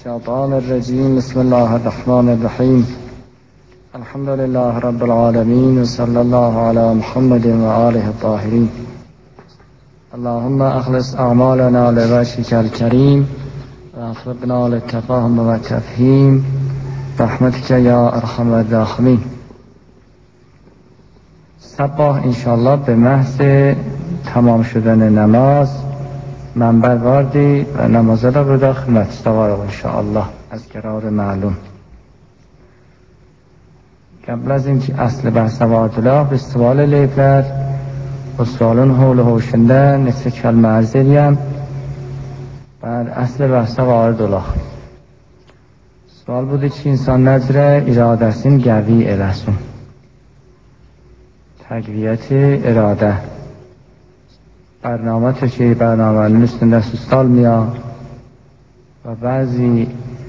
الشيطان الرجيم. بسم الله الرحمن الرحيم. الحمد لله رب العالمين، وصلى الله على محمد وآله الطاهرين. اللهم أخلص أعمالنا لوجهك الكريم ووفقنا للتفاهم والتفهيم برحمتك يا أرحم الراحمين. صباح انشاءالله به محض تمام شدن نماز منبر واردی و نمازه را بوده خدمت دواره انشاءالله از قرار معلوم. قبل از اینکه اصل بحث واردلا به سوال لیفر و سوالون حول حوشنده نصف کلمه ارزیدیم بعد اصل بحث واردلا. سوال بوده که انسان نظر ارادسین گوی ارسون تقویت اراده برنامه که برنامه üstünde sus almıyor و بعضی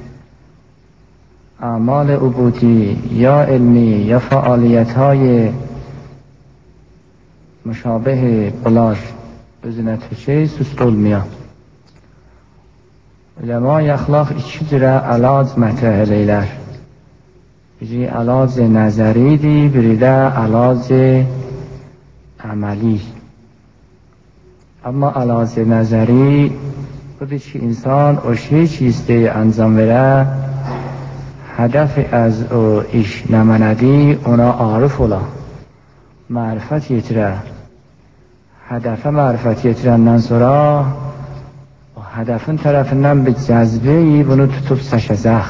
اعمال عبودی یا علمی یا فعالیت های مشابه بلاش özünə Türkçe sus olmuyor. Ulema-i əxlaq iki cürə əlac mətrəh eləylər. Biri əlac nəzəridir, biri də əlac əməli. Amma əlac nəzəri budur ki, insan o şey ki istəyir انجام verə, هدف از o iş nə mənədir, ona arif ola, mərifət yetirə. Hədəfə mərifət yetirəndən sonra o hədəfin tərəfindən bir cəzbəyi bunu tutub çəkəcək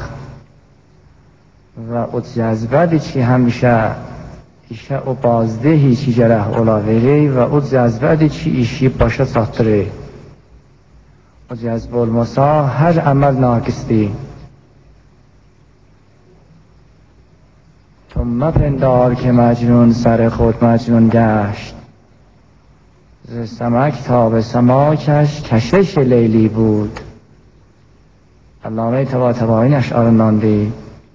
və o cəzbədir ki, həmişə işə o bazdehi ki gərək ola verir və o cəzbədir ki işi başa çatdırır. o cəzbə olmasa hər əməl naqisdir. تو مپندار که مجنون سر خود مجنون گشت، ز سمک تا به سماکش کشش لیلی بود. علامه طباطبایی اشعارından deyir.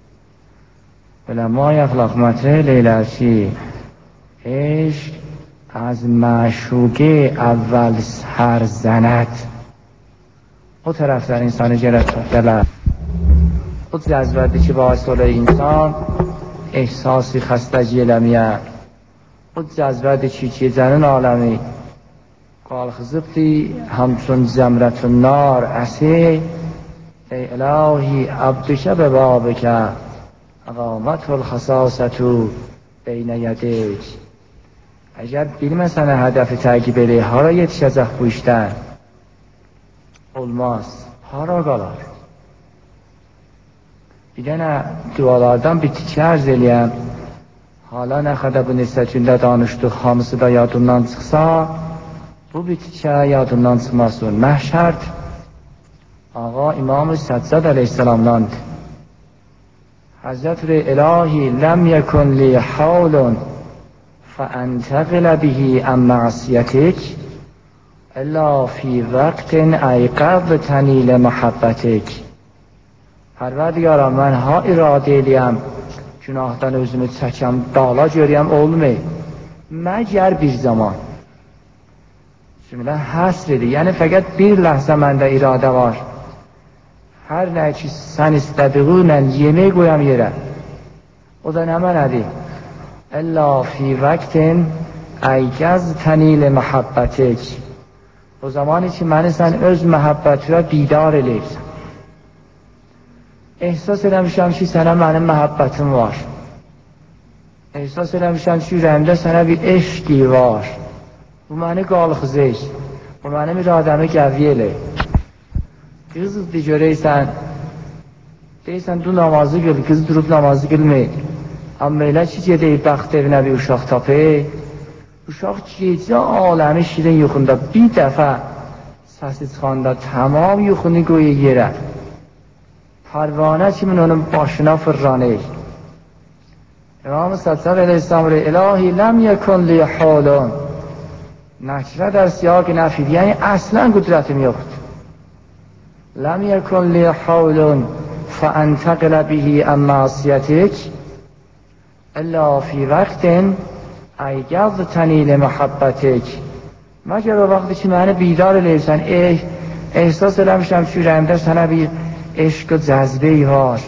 علمای اخلاق مطرح لیلر ki عشق از معشوقه اول سر زند. o tərəfdən insanı گرفتدilər. o cəzbədir ki باعث olur insan احساسی خستگی eləməyə. o cəzbədir ki gecənin aləmi qalxızıbdır همچون زمرة النار əsir. ey ilahi abdükə və babikə əqamət الخصاصة بین یدیک. əgər bilməsənə hədəfi təqib eləyir, hara yetişəcək bu işdən? olmaz, hara qalar? bir dənə dualardan bir tikə ərz eləyəm. hala nə qədər bu neçə danışdıq, hamısı da yadından çıxsa, bu bir tikə yadından çıxmasın. məhşərt ağa İmam-ı Səccad əleyhissalamdandır. Həzrət ilahi ləm yəkun li havlun fəəntəqilə bihi ən məsiyyətik İlla fi vəqtin əyqəbtəni ilə məhəbbətik. Pərverdigarım, mən ha iradə eləyəm günahdan özümü çəkəm, dağla görəyəm, olmur məgər bir zaman. Cümlə həsr edir, yəni fəqət bir ləhzə məndə iradə var. hər nə ki sən istədiğinlə yemək qoyam yerə. o da nə mənədir? İlla fi vəqtin əyqəztəni ilə məhəbbətik. o zamanı ki məni sən öz məhəbbətinə bidar eləyirsən. ehsas eləmişəm ki sənə mənim məhəbbətim var. ehsas eləmişəm ki ürəyimdə sənə bir eşqi var. bu məni qalxızır, bu mənim iradəmi qəvvi eləyir. qızdır görəysən, deyirsən du namazı qıl, qız durub namazı qılmır. amma elə ki gedəyib bəxt evinə bir uşaq tapır, uşaq gecə aləmi şirin yuxunda bir dəfə səsi çıxanda tamam yuxunu qoyur yerə. pərvanə kimin onun başına fırlanır. İmam-ı Səccad əleyhisselam ilahi ləm yekun li halun. nəkirə در سیاق نفی، یعنی اصلا قدرتم yoxdur. لم يكن لي حول فأنتقل به عن معصيتك إلا في وقت أيقظتني لمحبتك. مگر o vaxtı ki məni bidar eləyirsən, ehsas eləmişəm ki ürəyimdə sənə bir عشق و جذبه‌ای var.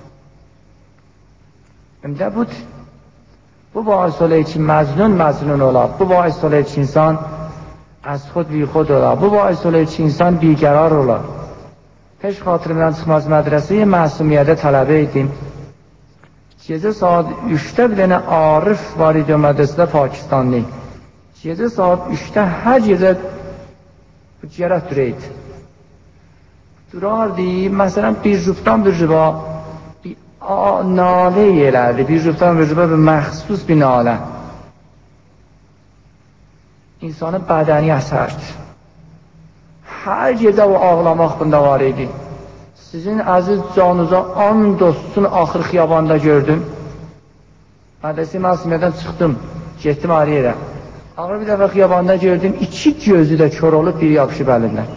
Əmdə bu باعث olur ki مظنون ola, bu باعث olur ki insan از خود بی خود ola, bu باعث olur ki insan بیقرار ola. Heç xatırımdan çıxmaz mədrəsəyə məsumiyyədə tələbə idim. Gecə saat 3'də bir dənə Arif var idi o mədrəsədə Pakistanlı. Gecə saat 3'də hər gecə cərət duraydı. Durardı, məsələn bir jubdan bir juba bir nalə elərdi, bir jubdan bir juba bir məxsus bir nalə. İnsanın bədəni əsərdi. Hər gecə o ağlamaq bunda var idi. Sizin əziz canınıza and olsun axır xiyabanda gördüm. Mədrəsə məsumiyyədən çıxdım, getdim ayrı yerə. Ağır bir dəfə xiyabanda gördüm, 2 gözü də kör olub, biri yapışıb əlindən.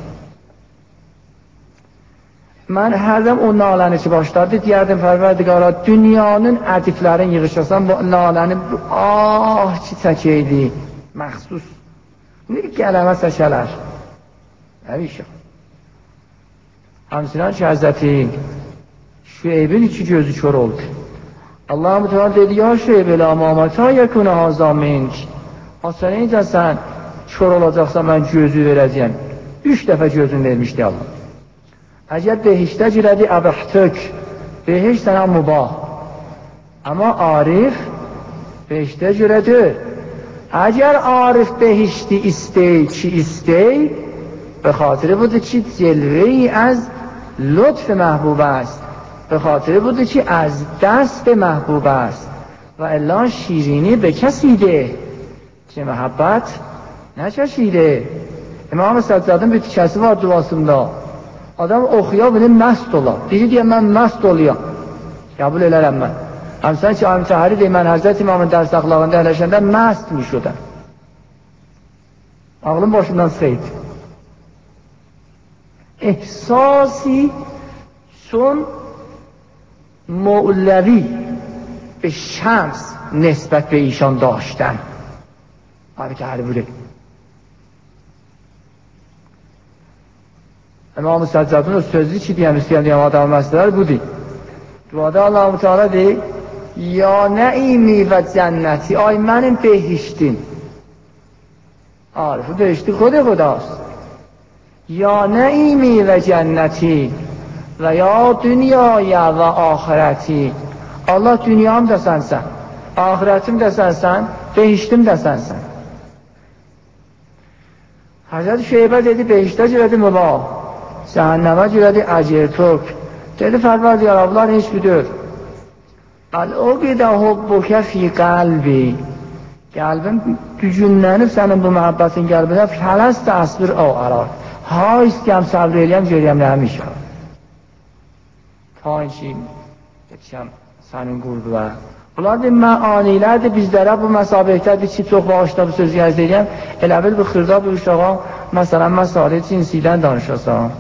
Mən hərdən o naləni ki başlardı, deyərdim Pərverdigara, dünyanın ədiflərin yığışasan, bu naləni ki çəkəydi, məxsus. Bir qələmə çəkələr. Həmişə. Həmçinin ki Həzrəti Şüeybin 2 gözü kör oldu. Allah-u Teala dedi, ya Şüeyb elə amamətə yəkunə hazamink. Hasaneycə sən kör olacaqsa mən gözü verəcəyəm. 3 dəfə gözün vermişdi Allah. Əgər behiştə girədi əbəhtök, behiş sənə mübah. Amma Arif behiştə girədi. Əgər Arif behişti istey ki istey, به خاطر بوده که جلوه‌ای از لطف محبوب است، به خاطر بوده که از دست محبوب است و الا شیرینی به کسی ده که محبت نچشیده. İmam Səccadın bir tikəsi var duasında. Adam oxuya bilir məst ola. Biri deyir mən məst oluyam. Qəbul elərəm mən. Həmçinin ki Amir Təhəri deyir mən Həzrət İmamın dərs əxlaqında əyləşəndə məstmiş o da. Ağlım başından çıxıydı. احساسی چون مولوی به شمس نسبت به ایشان داشتن همین بوده. امام سجادون sözü ki diyem isteyen diyem adam mesleler budi. Duada Allah-u Teala deyir ya ne'imi ve cenneti ay benim behiştim. Arifi behişti خداست. یا نعیمی و جنتی و یا دنیای و آخرتی. Allah dünyam da sensen, ahiretim de sensen, behiştim de sensen. Hazreti Şeybə dedi, behiştə girədi mübah, cəhənnəmə girədi əcirtök. Dedi, Pərverdigar, bunlar heç bilir. Əl-uqidə hubbukə fi qəlbi. Qəlbim düzünlənib sənin bu məhəbbətin qəlbinə fələstə əsbir o arar. Ha istəyəm, səbr eləyəm, görəyəm nə həmişə. Ta ki, yetişəm sənin qurduğa. Bunlar bir məanilərdir bizlərə, bu məsabihtədir ki, çox bağışda bu sözü yazd edəyəm. Elə bil bu xırda bir uşağa, məsələn, məsalə cinsidən danışasam.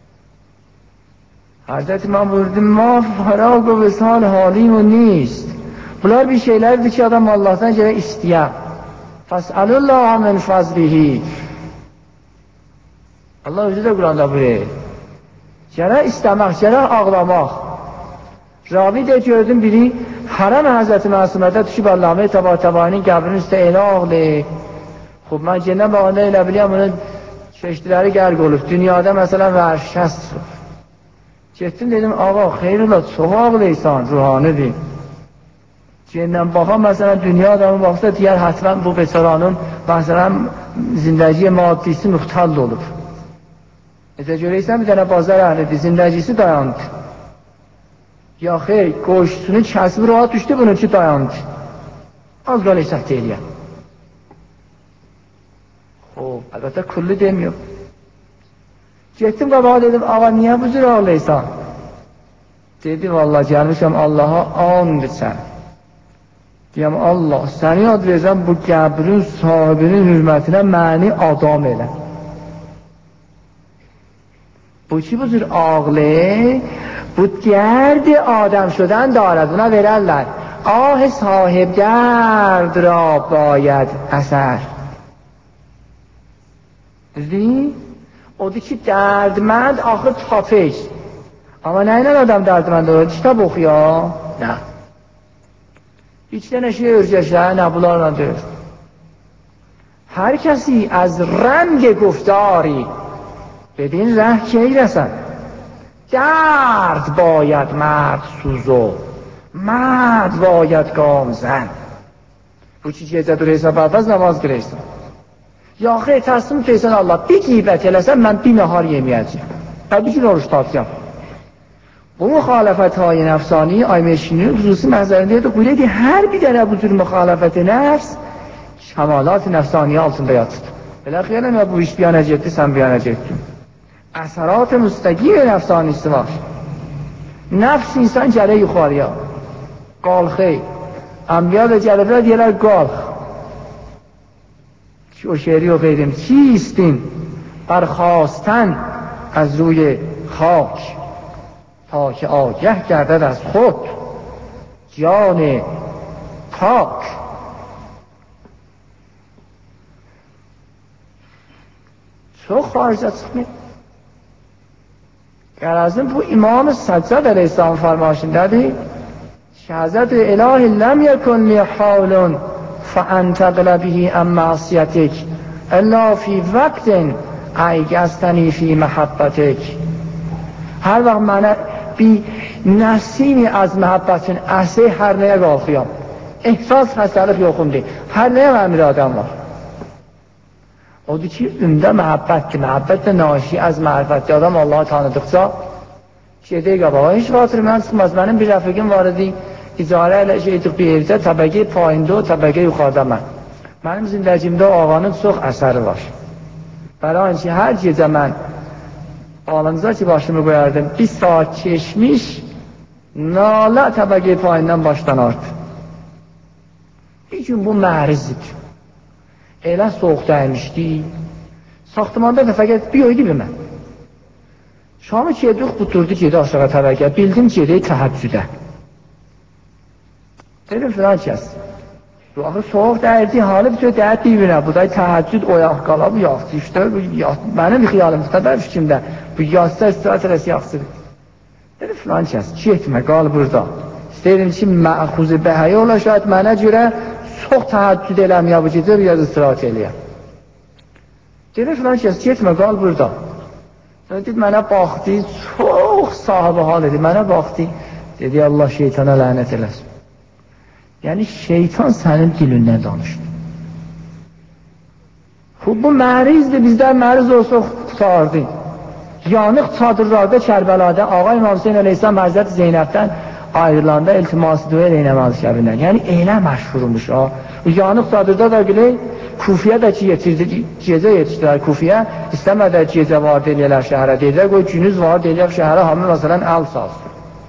Hazreti İmam buyurdu, ma faraq və vəsal halim o nist. Bunlar bir şeylərdir ki, adam Allah'tan görə istəyəm. Fəsəlullah min fəzlihi. Allah özü də Quranda buyuruyor. Gərək istəmək, gərək ağlamaq. Ravi də gördüm biri Hərəm Həzrəti Məsumədə düşüb Allah'ın təbarinin qəbrinin üstə elə ağlayır. Xub, mən gendən bağında elə biliyəm, onun çeşdiləri qərq olub. Dünyada məsələn vərşəs çıxıb. Getdim dedim, ağa, xeyrullah, çox ağlayırsan, ruhanidir. Gendən baxan, məsələn, dünya adamı baxsa, deyər, hətvən bu beçaranın, məsələn, zindəciyə maddisi müxtəll olub. Necə görəysən, bir dənə bazar əhlidir, zindəcisi dayandı. Ya xeyr, qoşusunu kəsib rahat düşdü, bununki dayandı. Az qal hesabda eləyəm. Xob, əlbəttə kullu demiyor. Getdim qabağa dedim, ağa, niyə bu cür ağlayırsan? Dedi, vallahi gəlmişəm Allaha and sən. Deyəm, Allah, səni yad verəcəm bu qəbrin sahibinin hürmətinə məni adam elə. Bu ki bu cür ağlayır, bu درد آدم شدن دارد. Buna verərlər. Ah sahib dərd را باید əsər. Düzdür? Odur ki dərdmənd axı tapış. Ama neyle adam derdmend olur? Kitap okuyor. Ne? İçten eşiğe örgəşlər, nə bunlarla deyir. Hər kəsi az rəng گفتاری بدین ره کی رسد درد باید مرد سوزو مرد باید گام زن bu ki gecə duraysan papaz namaz qıraysan ya xeyr təslim deyirsən Allah bir qeybət eləsən mən bir nahar yeməyəcəm və bir gün oruç tutacağam. Bu müxalafətهای nefsani Aymeşinin xüsusi məzərində buyuruyor ki hər bir dənə bu tür müxalafət nəfs kemalat nefsani altında yatır. Belə xeyirəm ya bu iş bir yana getdi sən bir yana getdin. Əsərat müstəqim nefsanisi var. Nəfs insan gələ yuxarıya. Qalxı. Anbiya da gəliblər deyirlər qalx. Ki o şeiri oxuyaydım. چیستین برخاستن از روی خاک تا که آگه گردد از خود جان پاک. Çox xaricə çıxmır. Gəlazım bu İmam Səccad əleyhissalam farmaşındadır. Şəhəzət ilahi ləm yəkun li havlun fəəntəqlə bihi ən məsiyyətik əlla fi vəqtin əygəstəni fi məhəbbətik. Hər vaxt mənə bir nəsimi az məhəbbətin əsi hər nəyə qalxıyam. Ehsas xəstəlik yoxumdur. Hər nəyə mənim iradəm var. Odur ki, ümdə məhəbbətdir. Məhəbbət də naşi az mərifətdir. Adam Allah'ı tanıdıqca şeydə qabağa heç xatırımdan çıxmaz. Mənim bir rəfiqim var idi, icarə ilə şeydik bir evdə, təbəqə payında o, təbəqə yuxarıda mən. Mənim zindəcimdə ağanın çox əsəri var. Bəlain ki, hər gecə mən ağlanıza ki başımı qoyardım, bir saat keçmiş, nalə təbəqə payından başlanardı. Bir gün bu məhrizdir. Elə soğuk dəymişdi. Saxtımanda da fəqət bir oydu bir mən. Şamı gedib, buturdu gedi aşağı təbəqə. Bildim gedək təhəccüdə. Dedim filan kəs. Axı soğuk dəyirdi, halı bütün dəyət bir-birinə. Bu da təhəccüd oyaq qala, bu yaxşı işdir. Mənim xiyalımda da fikrimdə. Bu yazsa istirahət eləsi yaxşıdır. Dedim filan kəs, getmə, qal burada. İstəyirdim ki, məxuzi bəhəyə ola şahid mənə görə çox təhəccüd eləmə, bu gecə biraz istirahət eləyə. Dedim filan kəs, getmə, qal burada. Dedi, mənə baxdı, çox sahibi hal dedi, mənə baxdı. Dedi, Allah şeytana lənət eləsin. Yəni, şeytan sənin dilindən danışdı. Bu mərizdir, bizdən məriz olsa qutardı. Yanıq çadırlarda Kərbəlada Ağa İmam Hüseyin Əleyhisselam Həzrət Zeynəbdən ayrılanda iltiması dua eləməli kəbindən. Yəni, elə məşhurmuş o. Yanıq çadırda da bilək, Kufiyə də ki, gecə yetişdilər Kufiyə, istəmədə gecə var deyirlər şəhərə, deyirlər, qoy günüz var deyirlər şəhərə, hamı məsələn əl salsın.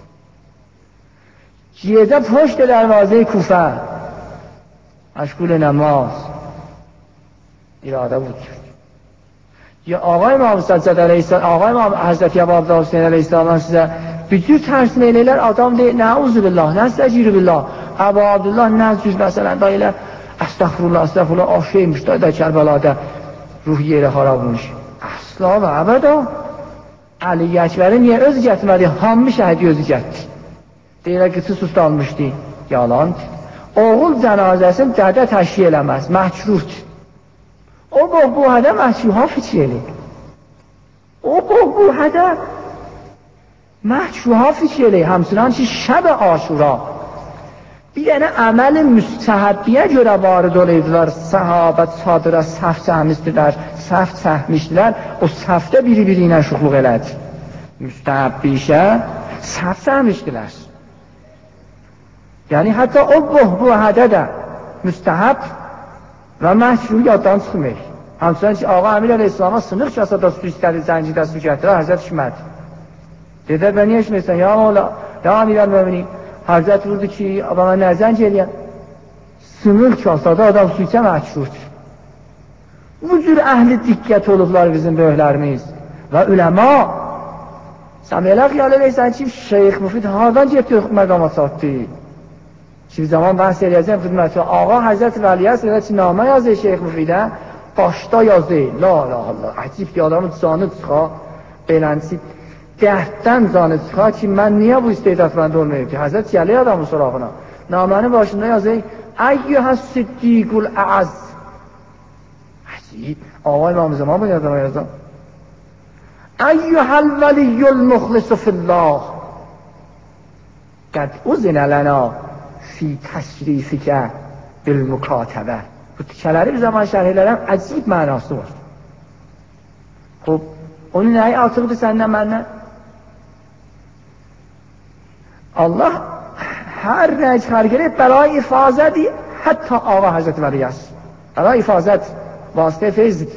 Gecə poşt dərvazə-i Kufə, məşğul namaz, iradə budur. Ya Ağa İmam Səccad Əleyhisselam, Ağa İmam Həzrət Əbabda Hüseyin Əleyhisselamdan sizə bütün tərsin eləylər, adam deyir, nəuzubillah, nəstəcirubillah, Əbu Abdullah nə cüz məsələn da elə, əstəxfurullah, aşıymış da Kərbəlada ruh yeri xarabmış. Əsla və əbədə, Əli Əkbəri niyə özü gətirmədi, hamı şəhədi özü gətirdi. Deyirə qısı sustalmışdı, yalandır. Oğul cənazəsini dədə təşkil eləməz, məhkruhdur. O bu hədə məhkruha fikir eləyir. O bu hədə məhkruha fikir eləyir, həmçinin ki, şəb aşura. Bir dənə əməl-i müstəhəbbiyə görə varid olaydılar, səhabət sadıra səhv çəhmişdilər, o səhvdə biri-biri ilə şuxluq elədi. Müstəhəbbi işə səhv çəhmişdilər. Yəni, hətta o bu hədə də müstəhəb və məhkruh yaddan çıxmır. Həmçinin ki, Ağa Əmir Əleyhisselama sınıq kasada su istədi, zəncidə su gətirə, Həzrət içmədi. Dedilər, bə niyə içmirsən? Ya Əmir Əl-Məmini, Həzrət vurdu ki, bana nə zənc eləyən? Sınıq kasada adam su içə məhkruhdur. Bu cür əhli diqqət olublar bizim böyüklərimiz və üləma. Sən belə xiyal eləysən ki, Şeyx Müfid hardan getdi məqama çatdı? Ki, zaman bəhs eləyəcəm xidməti, Ağa Həzrət Vəliyə sənətinamə yazır Şeyx Müfidə, başda yazır, la Allah, əcib ki, adamın canı çıxa, belənsi dərddən zanı çıxar ki, mən niyə bu istedadməndə olmayayım ki? Həzrət gəlir adamın sorağına. Namənin başında yazır, Əyyühə siddiqul əz. Əcib, ağay İmam Zaman bu yazama yazam. Əyyühəl vəliyyul muxlisu fillah. Qəd uzunə lənə fi təşrifikə bil-mükatəbə. Bu tikələri bir zaman şərh elərəm, əcib mənası var. Xub, onun nəyi artıqdır səndən məndən? Allah hər nəyi xərq edib bəray ifazədir, hətta ağa Həzrəti Vəliyyəs. Bəray ifazət, vasitə feyzdir.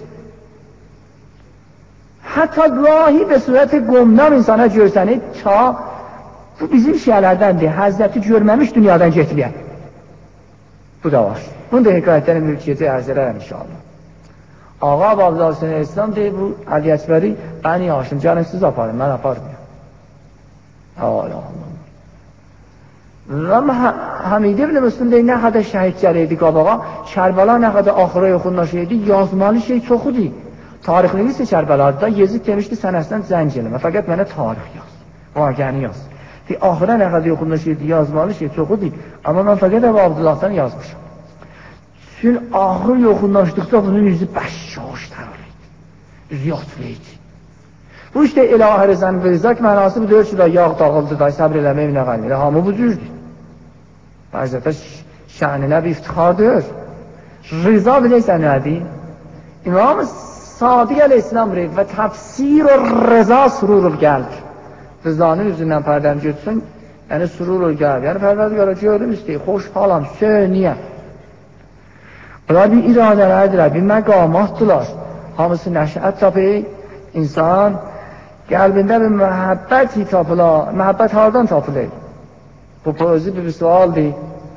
Hətta gahi به صورت گمنام insana görsənir, ta bu bizim şeylərdəndir, Həzrəti görməmiş dünyadan getməyək. Bu da var. Bunu da hekayətlərin mülkiyyəti ərz edərəm inşallah. Ağa Abdullah Hüseyin İslam deyir, bu Əli Əkbəri, bəni Haşim, canım siz aparın, mən aparmıyorum. Allah Allah. Və Hamid ibn Müslüm deyir, nə qədər şəhid gələydi qabağa, Kərbəla nə qədər axıra yoxunlaşıydı, yazmalı şey çoxudur. Tarixini bilsə Kərbəlarda, Yezid demişdi, sən əslən zəng eləmə, fəqət mənə tarix yaz, vaqəni yaz. Axıra nə qədər yoxunlaşıydı, yazmalı şey çoxudur, amma mən fəqət Əbu Abdullahdan yazmışım. Çünki axır yoxunlaşdıqda bunun yüzü bəşşaşlar olaydı, yüzü yatlaydı. Bu işte ilahi rızanı verizak mənası bu deyir ki, da yağ dağıldı da, səbr eləmək nə qalmir, hamı bu cüzdür. Bərzətə şəninə bir iftixardır. Rıza bilirsən nədir? İmam-ı Sadiq Aleyhisselam deyir və təfsir-ü rıza sururul gəlb. Rızanın üzündən pərdəni götürsün, yəni sururul gəlb. Yəni pərdəni gördüm istəyir, xoşhalam, söniyə. Bunlar bir iradələrdirlər, bir məqamatdırlar. Hamısı nəşət tapır, insan qəlbində bir məhəbbət tapılar. Məhəbbət hardan tapılır? Bu özü bir sualdır.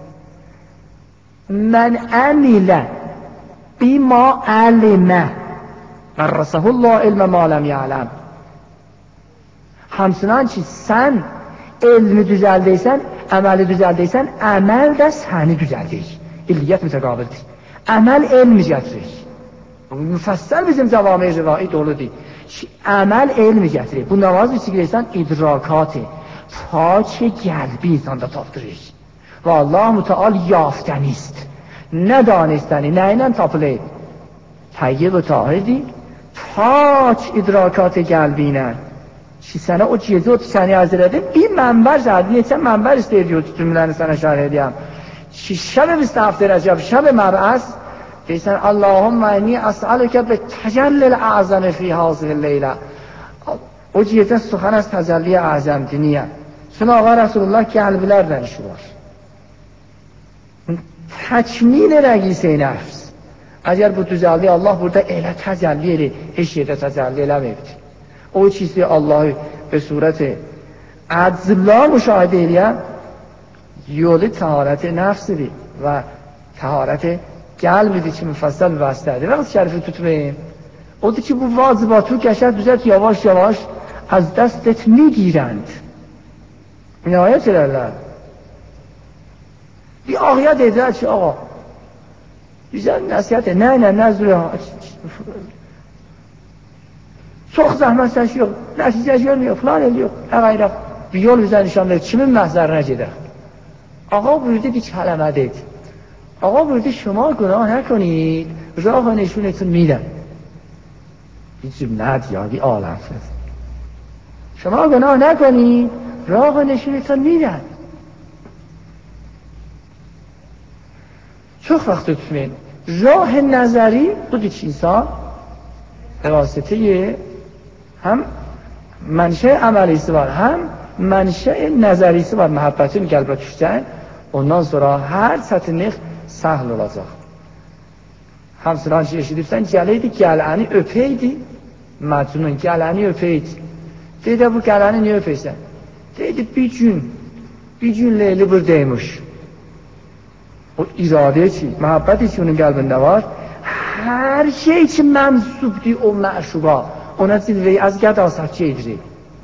Mən əmilə bima əlimə vərrasəhullah ilmə maləm yələm. Hamsınan ki, sən elmi düzəldəysən, əməli düzəldəysən, əməl də səni düzəldir. İlliyyət mütəqabildir. Əməl elmi gətirir. Müfəssəl bizim cavami rivai doludur. Əməl elmi gətirir. Bu namaz biçilirsən idrakatı. Ta ki qəlbi insanda tapdırır. Və Allah müteal yaftənist. Nə danistəni, nə ilə tapılır? Təyyib və tahirdir. Ta ki idrakatı qəlbinə. Ki sənə o gecə o səni hazır edin, bir mənbər zərdi, neçə mənbər istəyir cümləni sənə şərh edəyəm. Ki şəb-i 27 Rəcəb, şəb-i məbəs, deyirsən, Allahümmə inni əsəlükə bi təcəllil əzəmi fi hazihil leylə. O gecə suxan az təcəlliyə əzəmdir, niyə? Çünki Ağa Rasulullah qəlbilərlə işi var. Təkmil rəqis-i nəfs. Əgər bu düzəldi, Allah burada elə təcəlli edir, heç yerdə təcəlli eləməyibdir. O çizdi Allah'ı به صورت əczillah müşahidə edən yolu təharət nəfsidir və təharət qəlbidir ki, müfəssəl vəstədir. Vəqt şərifi tutmayın. Odur ki, bu vacibatı qəşər düzət yavaş yavaş az dəst etməyirənd. İnayət elərlər. Bir ağıya dedilər ki, ağa, bizə nəsiyyət et, nə zürə, çox zəhmət səsi yox, nəticə görmüyor, filan el yox, əqayraq, bir yol bizə nişan verir, kimin məhzərinə gedək? Ağa buyurdu bir kələmə dedi. Ağa buyurdu, şuma günah nəkonید, rah nişun etsin midəm. Bir cümlədir ya, bir aləm söz. Şuma günah nəkonید, rah nişun etsin midəm. Çox vaxt tutmayın. Rah nəzəri budur ki, insan vasitəyi həm mənşə əməlisi var, həm mənşə nəzərisi var, məhəbbətin qəlbə düşsən, ondan sonra hər çətinlik səhl olacaq. Hamsıdan ki, eşidirsən, gələydi, gələni öpəydi, məcnun, gələni öpəydi. Deydə, bu gələni niyə öpəysən? Deydi, bir gün Leyli buradaymış. O iradə ki, məhəbbəti ki, onun qəlbində var, hər şey ki, mənsubdir o məşuqa, ona cilveyi az qəda sakki edirik.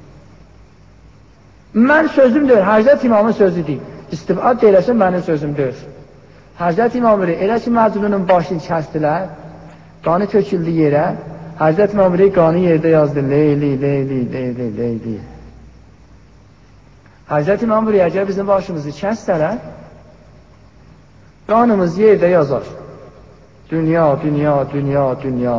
Mən sözümdür, Həzrət İmamın sözüdür. İstibad deyiləsin, mənim sözümdür. Həzrət İmam bilir, elə ki, məcnunun başını kəstilər, qanı töküldü yerə, Hazreti Mamure Qani yerdə yazdı Leyli, Leyli, Leyli, Leyli. Hazreti Mamure əgər bizim başımızı kəssələr, qanımız yerdə yazar. Dünya, dünya, dünya, dünya.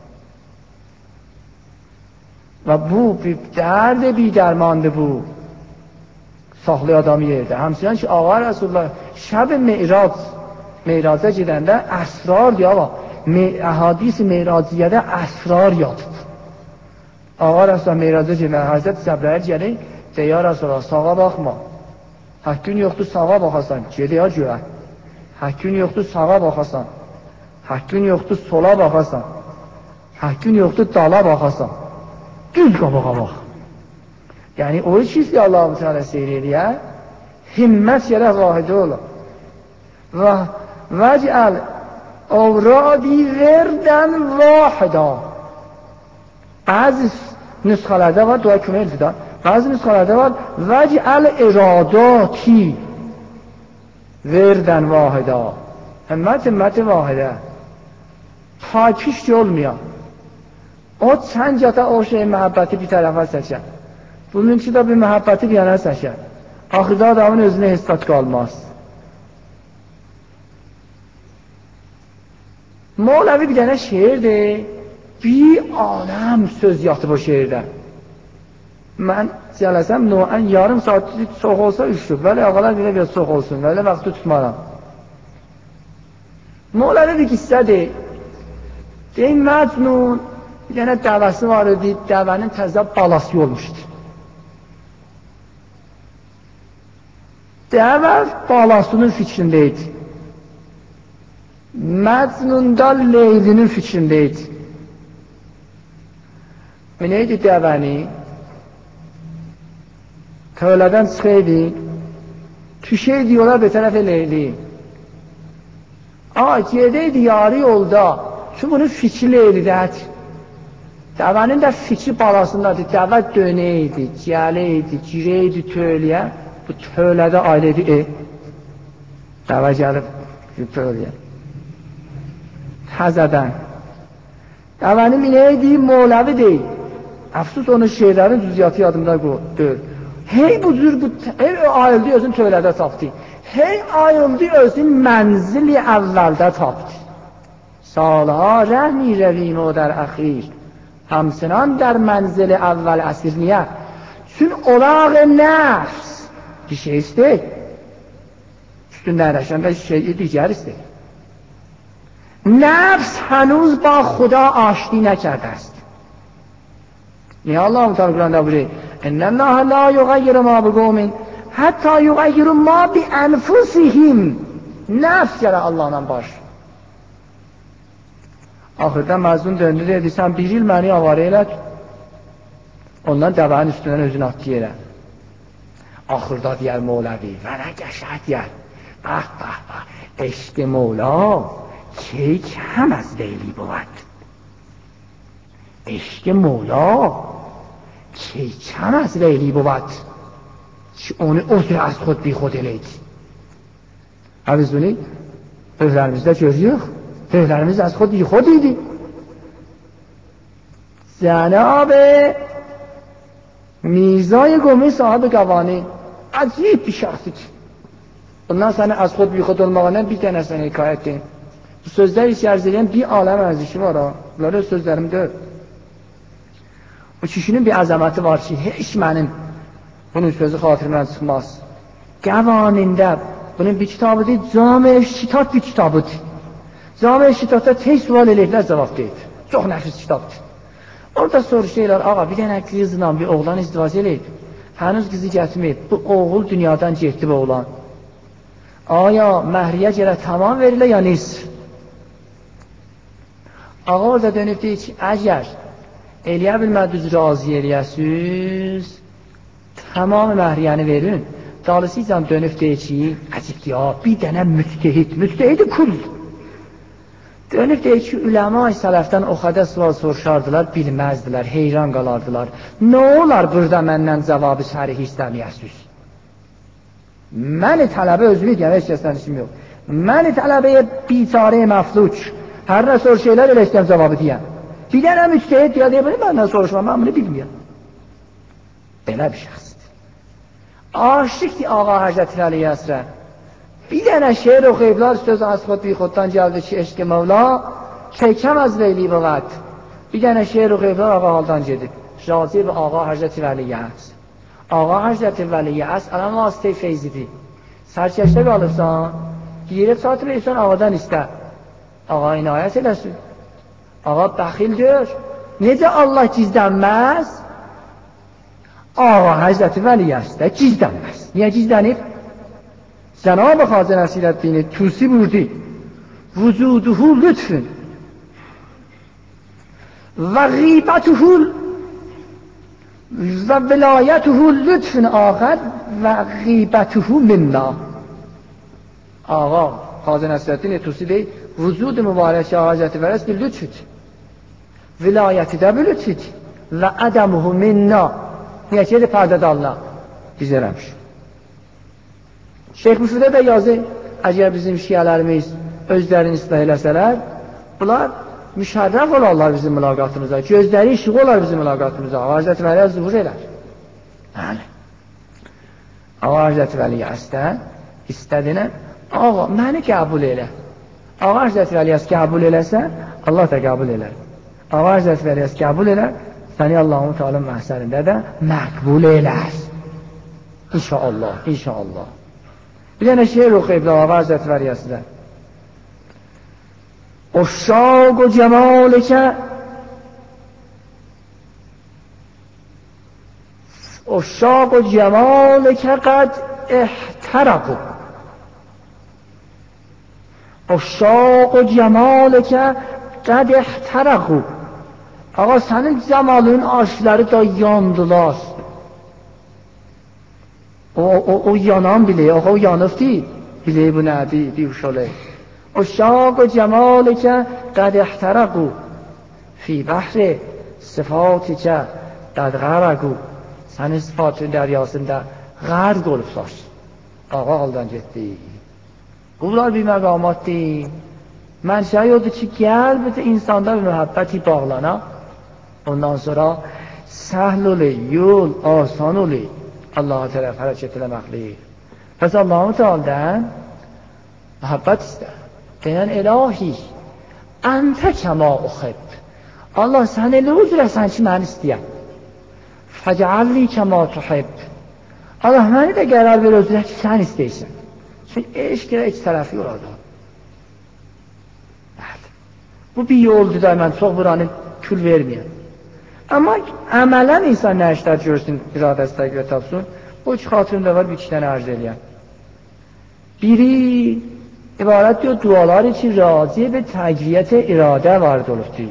Və bu bir dərd bir dərmandır bu. Saxlay adamı yerdə. Həmçinin ki, Ağa Rasulullah şəb-i Meyraca gedəndə əsrar deyir, əhadis-i Meyraciyyədə əsrar yatıb. Ağa Rasulullah Meyraca gedəndə Hazreti Cəbrayil gəlir, deyir, ya Rasulullah, sağa baxma. Həkkün yoxdur, sağa baxasan, gedə ya görə. Həkkün yoxdur, sağa baxasan. Həkkün yoxdur, sola baxasan. Həkkün yoxdur, dala baxasan. Düz qabağa bax. Yəni, o ki, Allah-u Teala seyr eləyə, himmət yerə vahidə olur. Və vəcəl avradi verdən vahida. Bəzi nüsxələrdə var, dua kömək da. Bəzi nüsxələrdə var, vəcəl iradati verdən vahida. Himmət vahidə. Takiş olmayan. O çəncata o şey məhəbbəti bir tərəfə səşər. Bununki də bir məhəbbəti bir yana səşər. Axırda adamın özünə hissat qalmaz. Moğlavi bir dənə şeirdir. Bir aləm söz yatıb o şeirdə. Mən cələsəm, yarım saat çox olsa üşüb. Vəli ağalar bilə biraz çox olsun. Vəli vaxtı tutmaram. Moğlavi bir qissədir. Deyim, Məcnun bir dənə dəvəsi var idi, dəvənin təzə balası olmuşdu. Dəvə balasının fikrindəydi. Məcnun da Leylinin fikrindəydi. Neydi dəvəni? Tövlədən çıxaydı, düşəydi yola bir tərəfə Leyli. Gedəydi yarı yolda, ki bunun fikri Leylidir. Dəvənin də fikri balasındadır. Dəvə dönəydi, gələydi, girəydi tövləyə. Bu tövlədə ailədi, dəvə gəlib tövləyə. Təzədən. Dəvəni minəydi, Moğlavi deyil. Əfsus onun şeylərin cüziyyatı yadımda deyil. Hey bu cür, hey ayıldı özün tövlədə tapdı. Hey ayıldı özün mənzili əvvəldə tapdı. Salha rəhmi rəvim o der əxir. Həmsinan der mənzili əvvəl əsir niyə? Çün olaq nəfs bir şey istəyir. Üstündən rəşəndə şey digər istəyir. Nəfs hənuz ba xuda aşti nəkərdə است. Niyə Allah-u Teala Qur'anda buyuruyor? İnnəllâhe lâ yuğayyirü mâ bi qavmin həttâ yuğayyirü mâ bi ənfusihim. Nəfs gələ Allah'la baş. Axırda Məcnun döndü dedi, sən bir il məni avarə elət, ondan dəvənin üstündən özünü atdı yerə. Axırda deyər Moğlavi, və nə qəşət deyər, bax, bax, bax, eşq-i Moğla ki kəm az Leyli بود. eşq-i Moğla ki kəm az Leyli بود ki onu özü az xod bir xod eləydi. Biz bunu özlərimizdə görüyoruz. Evlərimiz az xod bir xod idi. Cənab-ı Mirzay Qumi sahibi Qavani acayip bir şəxsdir. Bundan səni az xod bir xod olmağından bir dənəsini hikayət edin. Bu sözlər içərisində bir aləm ərzişi var ha. Bunları sözlərim deyil. O kişinin bir əzəməti var ki, heç mənim bunun sözü xatirimdən çıxmaz. Qavanində bunun bir kitabıdır, Cami-i Şitat bir kitabıdır. Cami-i Şitatda tez sual eləklər cavab deyir. Çox nəfis kitabdır. Orada soruşurlar, ağa bir dənə qızla bir oğlan izdivac eləyib. Hənuz qızı gətirməyib. Bu oğul dünyadan getdi bu oğlan. Aya məhriyə gələ tamam verilə ya nisf? Ağa orada dönüb deyir ki, əgər eləyə bilmədiniz razı eləyəsiz, tamam məhriyəni verin. Dalısıyla dönüb deyir ki, əcibdir ya, bir dənə müctehid kul. Dönüb deyir ki, üləma-i sələfdən o qədər sual soruşardılar, bilməzdilər, heyran qalardılar. Nə olar burada məndən cavabı sərih istəməyəsiz? Məni tələbə özümü deyəm, heç kəsdən işim yox. Məni tələbəyə bitarə məfluç. Hər nə soruşurlar, elə istəyəm cavabı deyəm. Bir dənə müctəhid ya deyə bilir, məndən soruşma, mən bunu bilmirəm. Belə bir şəxsdir. Aşıqdır Ağa Həzrət Vəli Əsrə. Bir dənə şeir oxuyublar, söz az xod bi xoddan gəldi ki, eşq Mevla çəkəm az veyli bəğət. Bir dənə şeir oxuyublar, Ağa haldan gedib. Razı və Ağa Həzrət Vəli Əsrə. Ağa Həzrət Vəli Əsrə ələn vasitə feyzidir. Sərkəşdə qalıbsan, girib satır eysən ağadan istə. Ağa inayət eləsin. Ağa bəxildir. Necə Allah gizlənməz? Ağa Həzrət Vəli Əsrə gizlənməz. Niyə gizlənib? Cenab-ı Hazır Nəsirəddini Tusi buyurdu, vücuduhu lütfün ve gıybetuhu ve vilayetuhu lütfün ahir ve gıybetuhu minna. Ağa Hazır Nəsirəddini Tusi deyir, vücud-u mübarək Hazreti Vəli bir lütfüdür. Vilayeti de bir lütfüdür ve edemuhu minna. Niyə ki, pərdədə Allah biz eləmiş. Şeyh Müfridə də yazır, əgər bizim şiələrimiz özlərini islah eləsələr, bunlar müşərrəf olarlar bizim mülaqatımıza, gözləri işıq olar bizim mülaqatımıza, Hazreti Vəliyə zuhur elər. Bəli. Hazreti Vəliyə əstən istədinə, ağa, məni qəbul elə. Hazreti Vəliyə qəbul eləsə, Allah da qəbul elər. Hazreti Vəliyə qəbul elər, səni Allah'ın Teala məhsərində də məqbul elər. İnşallah, inşallah. Bir dənə şeir oxuyublar Ağa Həzrət Vəliyəsində. Uşşaq o cemalikə uşşaq o cemalikə qəd ihtəraqu uşşaq o cemalikə qəd ihtəraqu. Ağa sənin cəmalının aşiləri da yandılar. O yanan bileği, o yanıp değil. Bileği bu nedir, bir uşalı. O şâk-ı cemâlikə qəd ihtərəqu fi bəhri sıfatikə qəd qərəqu. Sənin sıfatın dəryasında qərq olublar. Ağa haldan getdi. Bunlar bir məqamatdır. Mənşəyi odur ki, qəlb insanda bir mühəbbəti bağlana. Ondan sonra səhl olur, yol asan olur. Allah'a tərəf hərəkət eləməkdir. Pəs Allah-u Teala'dan məhəbbət istər. Deyən ilahi, əntə kəma uxib. Allah sən elə üzrəsən ki, mən istəyəm. Fəcəlli kəma tuhib. Allah məni də qərar ver özrə ki, sən istəyirsən. Çünki eşq ilə iç tərəfi orada. Bu bir yoldur da mən çox buranı kül verməyəm. Amma əmələn insan nə işlər görsün, iradəsi təqviyyə tapsın, o iki xatırımda var, bir iki dənə arz eləyəm. Biri, ibarət diyor, dualar için razı ve təqviyyət iradə vardı olubdur.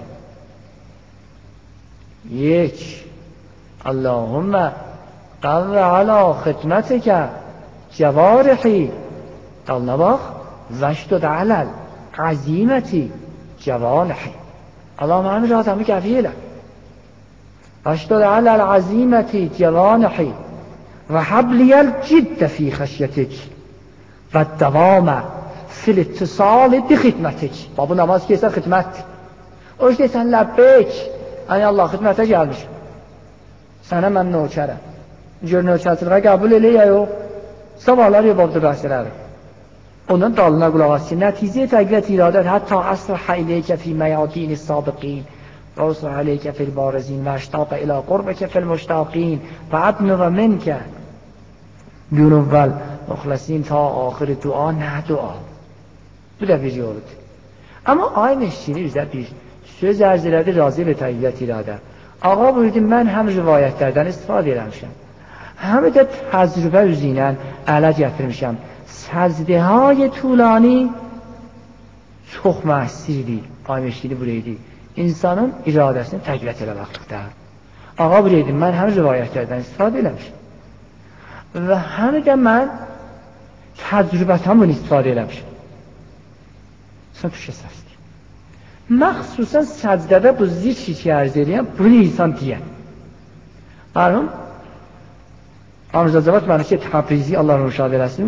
یک اللهم قو علی خدمتک جوارحی dalına bax vəşdud aləl əziməti cəvaləhi. Allah mənim iradəmi qəvi elə. vəşdud aləl əziməti cəvaləhi və həbliyəl ciddə fi xəşyətik və dəvamə fil ittisali bi xidmətik. Bu namaz kesə xidmətdir. O işte sən ləbbeyk, ey Allah xidmətə gəlmişim. Sənə mən nökərəm. Gör nökərçiliğə qəbul elə ya yox. Sabahlar yobabdır bəhsələri. Onun dalına qulaq asın. Nəticə təqviyyət iradət hətta əsrəhə iləykə fi məyadini sabiqin və əsrəhə iləykə fil barizin və əştaqə ilə qurbəkə fil müştaqin və ədnıqə minkə günüvvəl müxləsin ta axiri dua nə dua. Bu da bir yoludur. Amma ay meşkini bizə bir söz ərz elədi razı və təqviyyət iradə. Ağa buyurdu, mən həm rivayətlərdən istifadə eləmişəm, həm də təcrübə üzrə ələ gətirmişəm. Səzdəhay tulani çox məhsirdir. Aymeşkili buraydı. İnsanın iradəsini təqviyyət eləməkdir. Ağa buraydı, mən həm rivayətlərdən istifadə eləmişəm və həm də mən təcrübətən bunu istifadə eləmişəm. Sən tuşa səsdir. Məxsusən səcdədə bu zikri ki ərz eləyəm, bunu insan deyən. Mərhum Amrzazavat Məlikə Təbrizi Allah ruşad eləsin,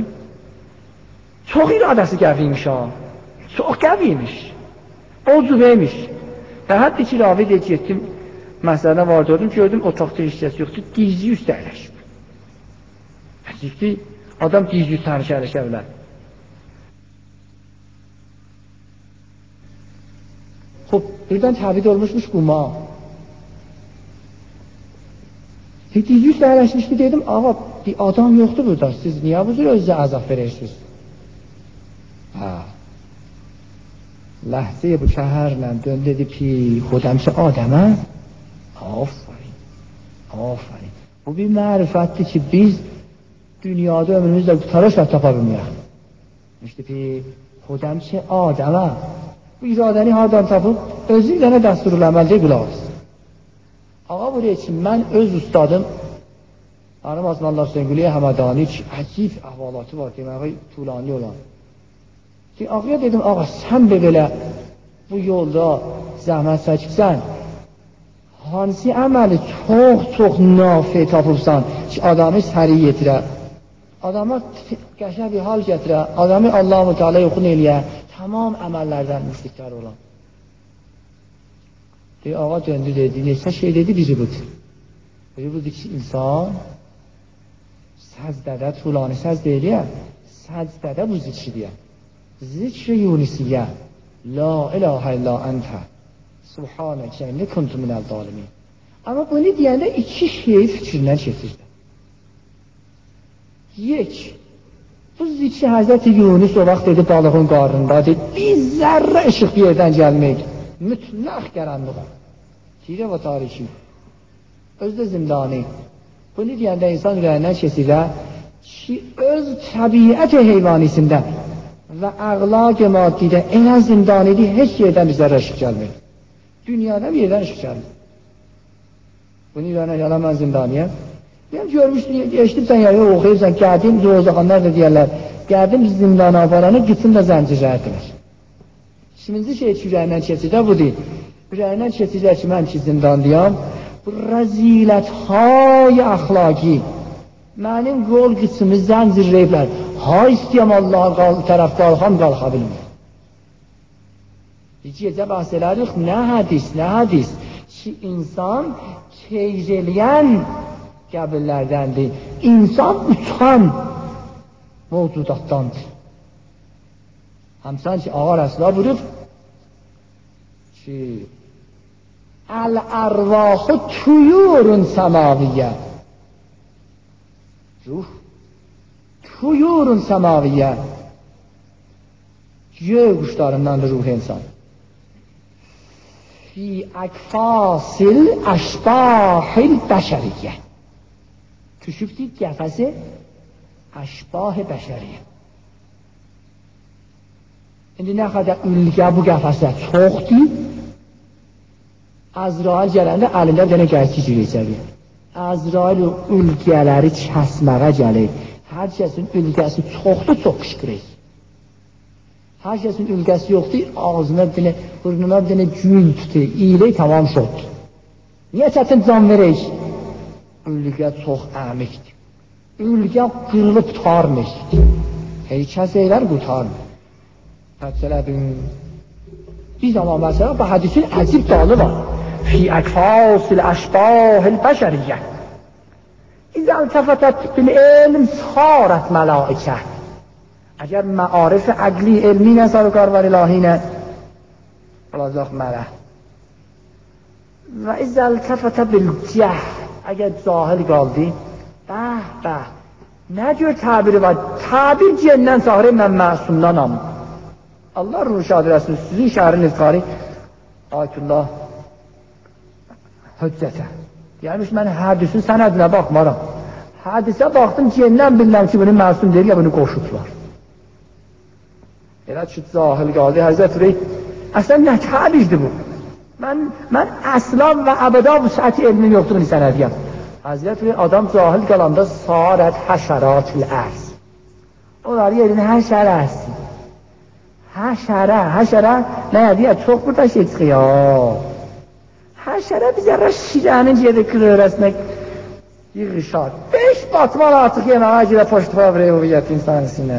çox iradəsi qəviymiş ha. Çox qəviymiş. O cüveymiş. Və hətta ki, ravi deyək getdim, məsələdə var oldum, gördüm, otaqda heç kəs yoxdur, dizli üstə əyləşib. Əzikdir, adam dizli üstə əyləşə bilər. Buradan təbid olmuşmuş quma. Dizli üstə əyləşmişdi, dedim, ağa, bir adam yoxdur burada, siz niyə bu cür özünüzə əzab verirsiniz? لحظه bu şəhərlə dön dedi ki, xudəmsə Adəmə, aferin. Bu bir mərifətdir ki, biz dünyada ömrümüzdə qutarış tapa bilməyək. İşte ki, xudəmsə Adəmə, bu iradəni hardan tapıb, özü dənə dəsturul əməldə qulağız. Ağa buraya ki, mən öz ustadım, Arım Azmallah Hüseyin Həmədani ki, əcib əhvalatı var, deməyi tulani olan. Ki, ağaya dedim, ağa, sən də belə bu yolda zəhmət çəkibsən, hansı əməli çox nafi tapıbsan ki, adamı səri yetirə, adama qəşəng bir hal gətirə, adamı Allah-u Teala yoxun eləyə, tamam əməllərdən müşriklər olan. Ağa döndü dedi, neçə şey dedi, biri budur. Biri budur ki, insan səzdədə, tulani səzdə eləyə, səzdədə bu zikri deyə. Zikr-i Yunusiyyə, La ilahə illa əntə, Subhanəkə, inni kuntu minəl zalimin. Amma bunu deyəndə iki şey fikrindən keçirdi. Bu zikri Həzrəti Yunus o vaxt dedi, balığın qarnında dedi, bir zərrə işıq bir yerdən gəlmək, mütləq qaranlıq. Tirə və tarixi, özdə zindani. Bunu deyəndə insan ürəyindən keçirə ki, öz təbiət heyvanisində və əqlaq maddidə elə zindanidir, heç yerdən bizə işıq gəlmir. Dünyada bir yerdən işıq gəlmir. Bunu deyəndə yalan mən zindaniyəm. Ben görmüştüm, eşitibsən ya, oxuyursan, gəldim, dozaqanlar da deyərlər, gəldim zindana aparanı, gitsin də zəncirlərdilər. İkinci şey ki, ürəyindən keçirdə bu deyil. Ürəyindən keçirdə ki, mən ki zindandiyam, bu rəzilət-hay əxlaqi, mənim qol qısmı zəncirləyiblər, ha istəyəm Allah'a tərəf qalxam, qalxa bilmir. Gecə bəhs elədik, nə hədis, ki, insan keyz eləyən qəbirlərdəndir. İnsan uçan mevcudatdandır. Həmsən ki, Ağa Rəsulullah buyurur ki, Əl-ərvahı tuyurun səmaviyyə. Ruh, tuyurun səmaviyyə. Göy quşlarındandır ruh insan. Fi əkfasil əşbahil bəşəriyyə. Düşübdür qəfəsi əşbah-ı bəşəriyyə. İndi nə qədər ülgə bu qəfəsə çoxdur, Əzrail gələndə əlində bir dənə gərçi girəcək. Əzrail ülgələri kəsməyə gəlir. Hər kəsin ülgəsi çoxdur, çox qışqırır. Hər kəsin ülgəsi yoxdur, ağzına bir dənə, burnuna bir dənə gül tutur, iyilək tamam şoddur. Niyə çətin can verək? Ülgə çox əmikdir. Ülgə qırılıb tutarmır. Heç kəs eylər qutarmır. Həccələdin. Bir zaman məsələ, bu hədisin əcib dalı var. Fi əkfasil əşbahil bəşəriyyə. İzə əltəfətət bil elm sarət mələikə. Əgər məarif əqli elmi nə sarıqar var ilahinə, olacaq mələ. Və izə əltəfətə bil cəh. Əgər cahil qaldı, nə gör təbiri var? Təbir cəndən çağırır, mən məsumdanam. Allah ruhu şadirəsiniz, sizin şəhərin iftarı Ayətullah Höccətə. Gəlmiş, mən hədisin sənədinə baxmaram. Hədisə baxdım, cəndən bilirəm ki, bunu məsum deyil, ya bunu qoşublar. Elə ki, cahil qaldı, Həzrət Rey, əslən nə təbirdir bu? Mən əslam və əbəda bu səti elmin yoxduğunu sənədiyəm. Həzrət Rey, adam cahil qalanda sarət həşərat-ül ərz. Onlar yerini həşərə əssin. Həşərə, nə deyə, çox burada şey çıxıyor. Həşərə bizə şirənin yeri qırırəsinə yığışar. 5 batman artıq yeməyə girə poştufa birey uviyyət insanısına.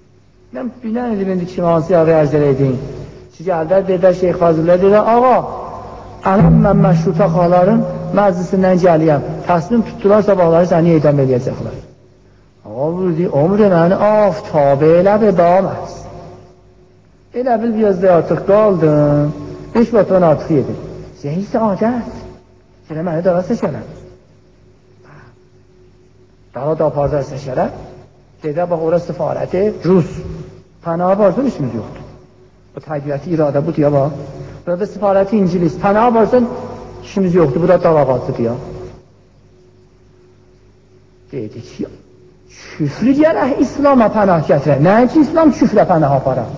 Mən bilən edim, indi kimansı yağı ərz edin. Ki, gəldər, dedər Şeyx Fazıllər, dedər, ağa, Anam mən məşruta xaların məclisindən gəliyəm. Təslim tutdular, sabahları səni edam edəcəklər. Ömrü məni aftabı elə bir daməz. Elə bil biraz da artıq qaldım. 5 vaxtdan artıq yedim. Zeyis adət. Elə məni dara seçərəm. Dara da aparda seçərəm. Dedə bax, orası sifarəti Rus. Pənaha barzın işimiz yoxdur. Bu təqviyyəti iradə budur ya bax. Burada sifarəti İngilis. Pənaha barzın işimiz yoxdur. Bu da davağazıdır ya. Dedi ki, küfrü gərək İslam'a pənah gətirək. Nəyin ki, İslam küfrə pənah aparaq?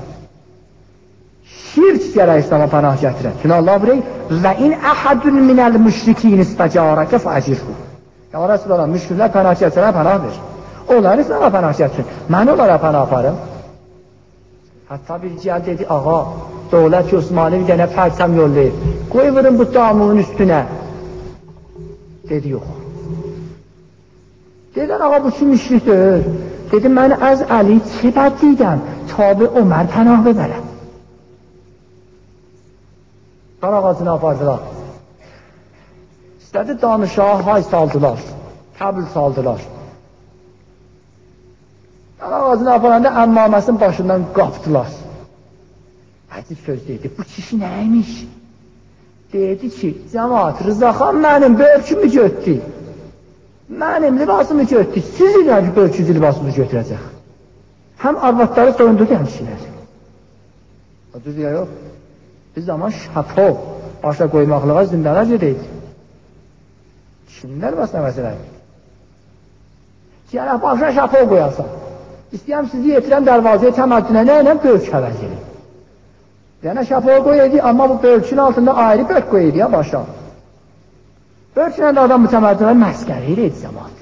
Şirk gərək İslam'a pənah gətirək. Çünki Allah buyuruyor, və in əhədun minəl müşrikin istəcərəkə fəcirhu. Ya Resulallah, müşriklər pənah gətirək, pənah ver. Onlar İslam'a pənah gətirin. Mən onlara pənah aparım. Hatta bir gəl dedi, ağa, dövlət Osmanlı bir dənə pərçəm yollayır. Qoy vurun bu damunun üstünə. Dedi, yox. Dedilər, ağa, bu ki müşrikdir. Dedim, mən az Əli çə bədliydim, tabi Ömər pənah verərəm. Dar ağacını apardılar. İstədi danışağa hay saldılar, təbil saldılar. Dar ağacını aparanda əmmaməsinin başından qapdılar. Əcib söz dedi, bu kişi nəymiş? Dedi ki, cəmaat, Rızaxan mənim bölkümü götdü. Mənim libasımı götdü. Siz ilə ki, bölkücü libasını götürəcək. Həm arvadları soyundurdu, həm kişiləri. O düz ya yox. Bir zaman şapov başa qoymaqlığa zindana gedəydi. Kimlər basına məsələ? Gələk başa şapov qoyarsan. İstəyəm sizi yetirəm dərvazıya təməddünə, nə ilə bölk həvəz edin. Yəni şapov qoyaydı, amma bu bölkün altında ayrı bölk qoyaydı ya başa. Bölkünə də adam bu təməddünə məskəri idi cəmat.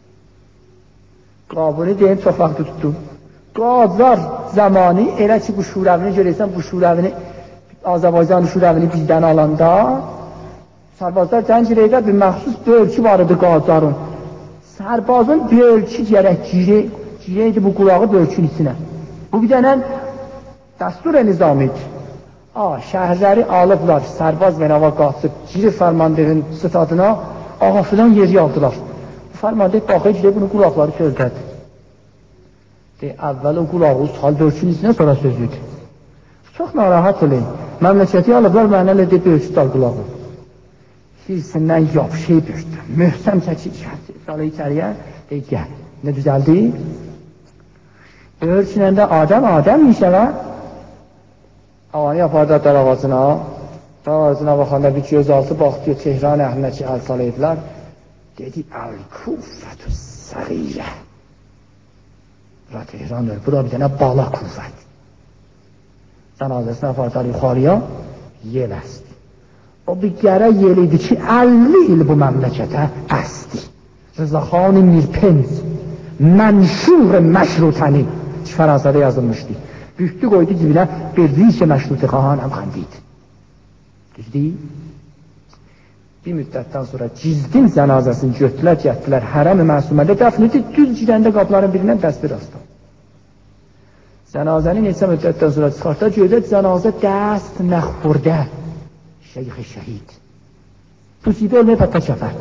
Qabını deyim, çox vaxtı tutdum. Qazlar zamanı elə ki, bu şurəvini görəysən, bu şurəvini Azərbaycan şurəvini bizdən alanda sərbazlar cəncirəydə bir məxsus bölkü var idi qazların. Sərbazın bölkü gərək girəydi bu qulağı bölkün içinə. Bu bir dənə dəstur-i nizamidir. Şəhərləri alıblar, sərbaz və nava qaçıb, girir fərmanderin stadına, ağa filan yeri aldılar. Fərmandev baxır, bunun qulaqları sözdədir. Əvvəl o qulağı sal bölkün içinə, sonra sözüdür. Çox narahat olun. Məmləkəti alıblar, mənə elə deyib, bölkü sal qulağı. Hirsindən yap, şey bölkdür. Möhsəm çəkir, salı içəriyə, deyir, gəl. Nə düzəldi? Bölkünəndə Adəm işələ. Ağanı yapardı dar ağacına. Dar ağacına baxanda bir gözaltı baxdı, Tehran əhlinə ki, əl salaydılar. Dedi, əl-kufətü səğirə. Bura Tehrandır, bura bir dənə bala kuvvət. Cənazəsini apardılar yuxarıya, yel əsdi. O bir gərək yel idi ki, 50 il bu məmləkətə əsdi. Rızaxan-ı Mirpenz, mənşur məşrutəni ki, Fransada yazılmışdı. Büktü qoydu cibinə, bir riş-i məşruti xahanəm xəndiydi. Düzdür? Bir müddətdən sonra cizdin cənazəsini götdülər, gətdilər, hərəm-i məsumədə dəfn edib, düz girəndə qapıların birindən dəstir astı. Cənazəni neçə müddətdən sonra çıxartda gördü, cənazə dəst məxburdə, şeyx-i şəhid. Pusibə ölməyib, hətta kəfər.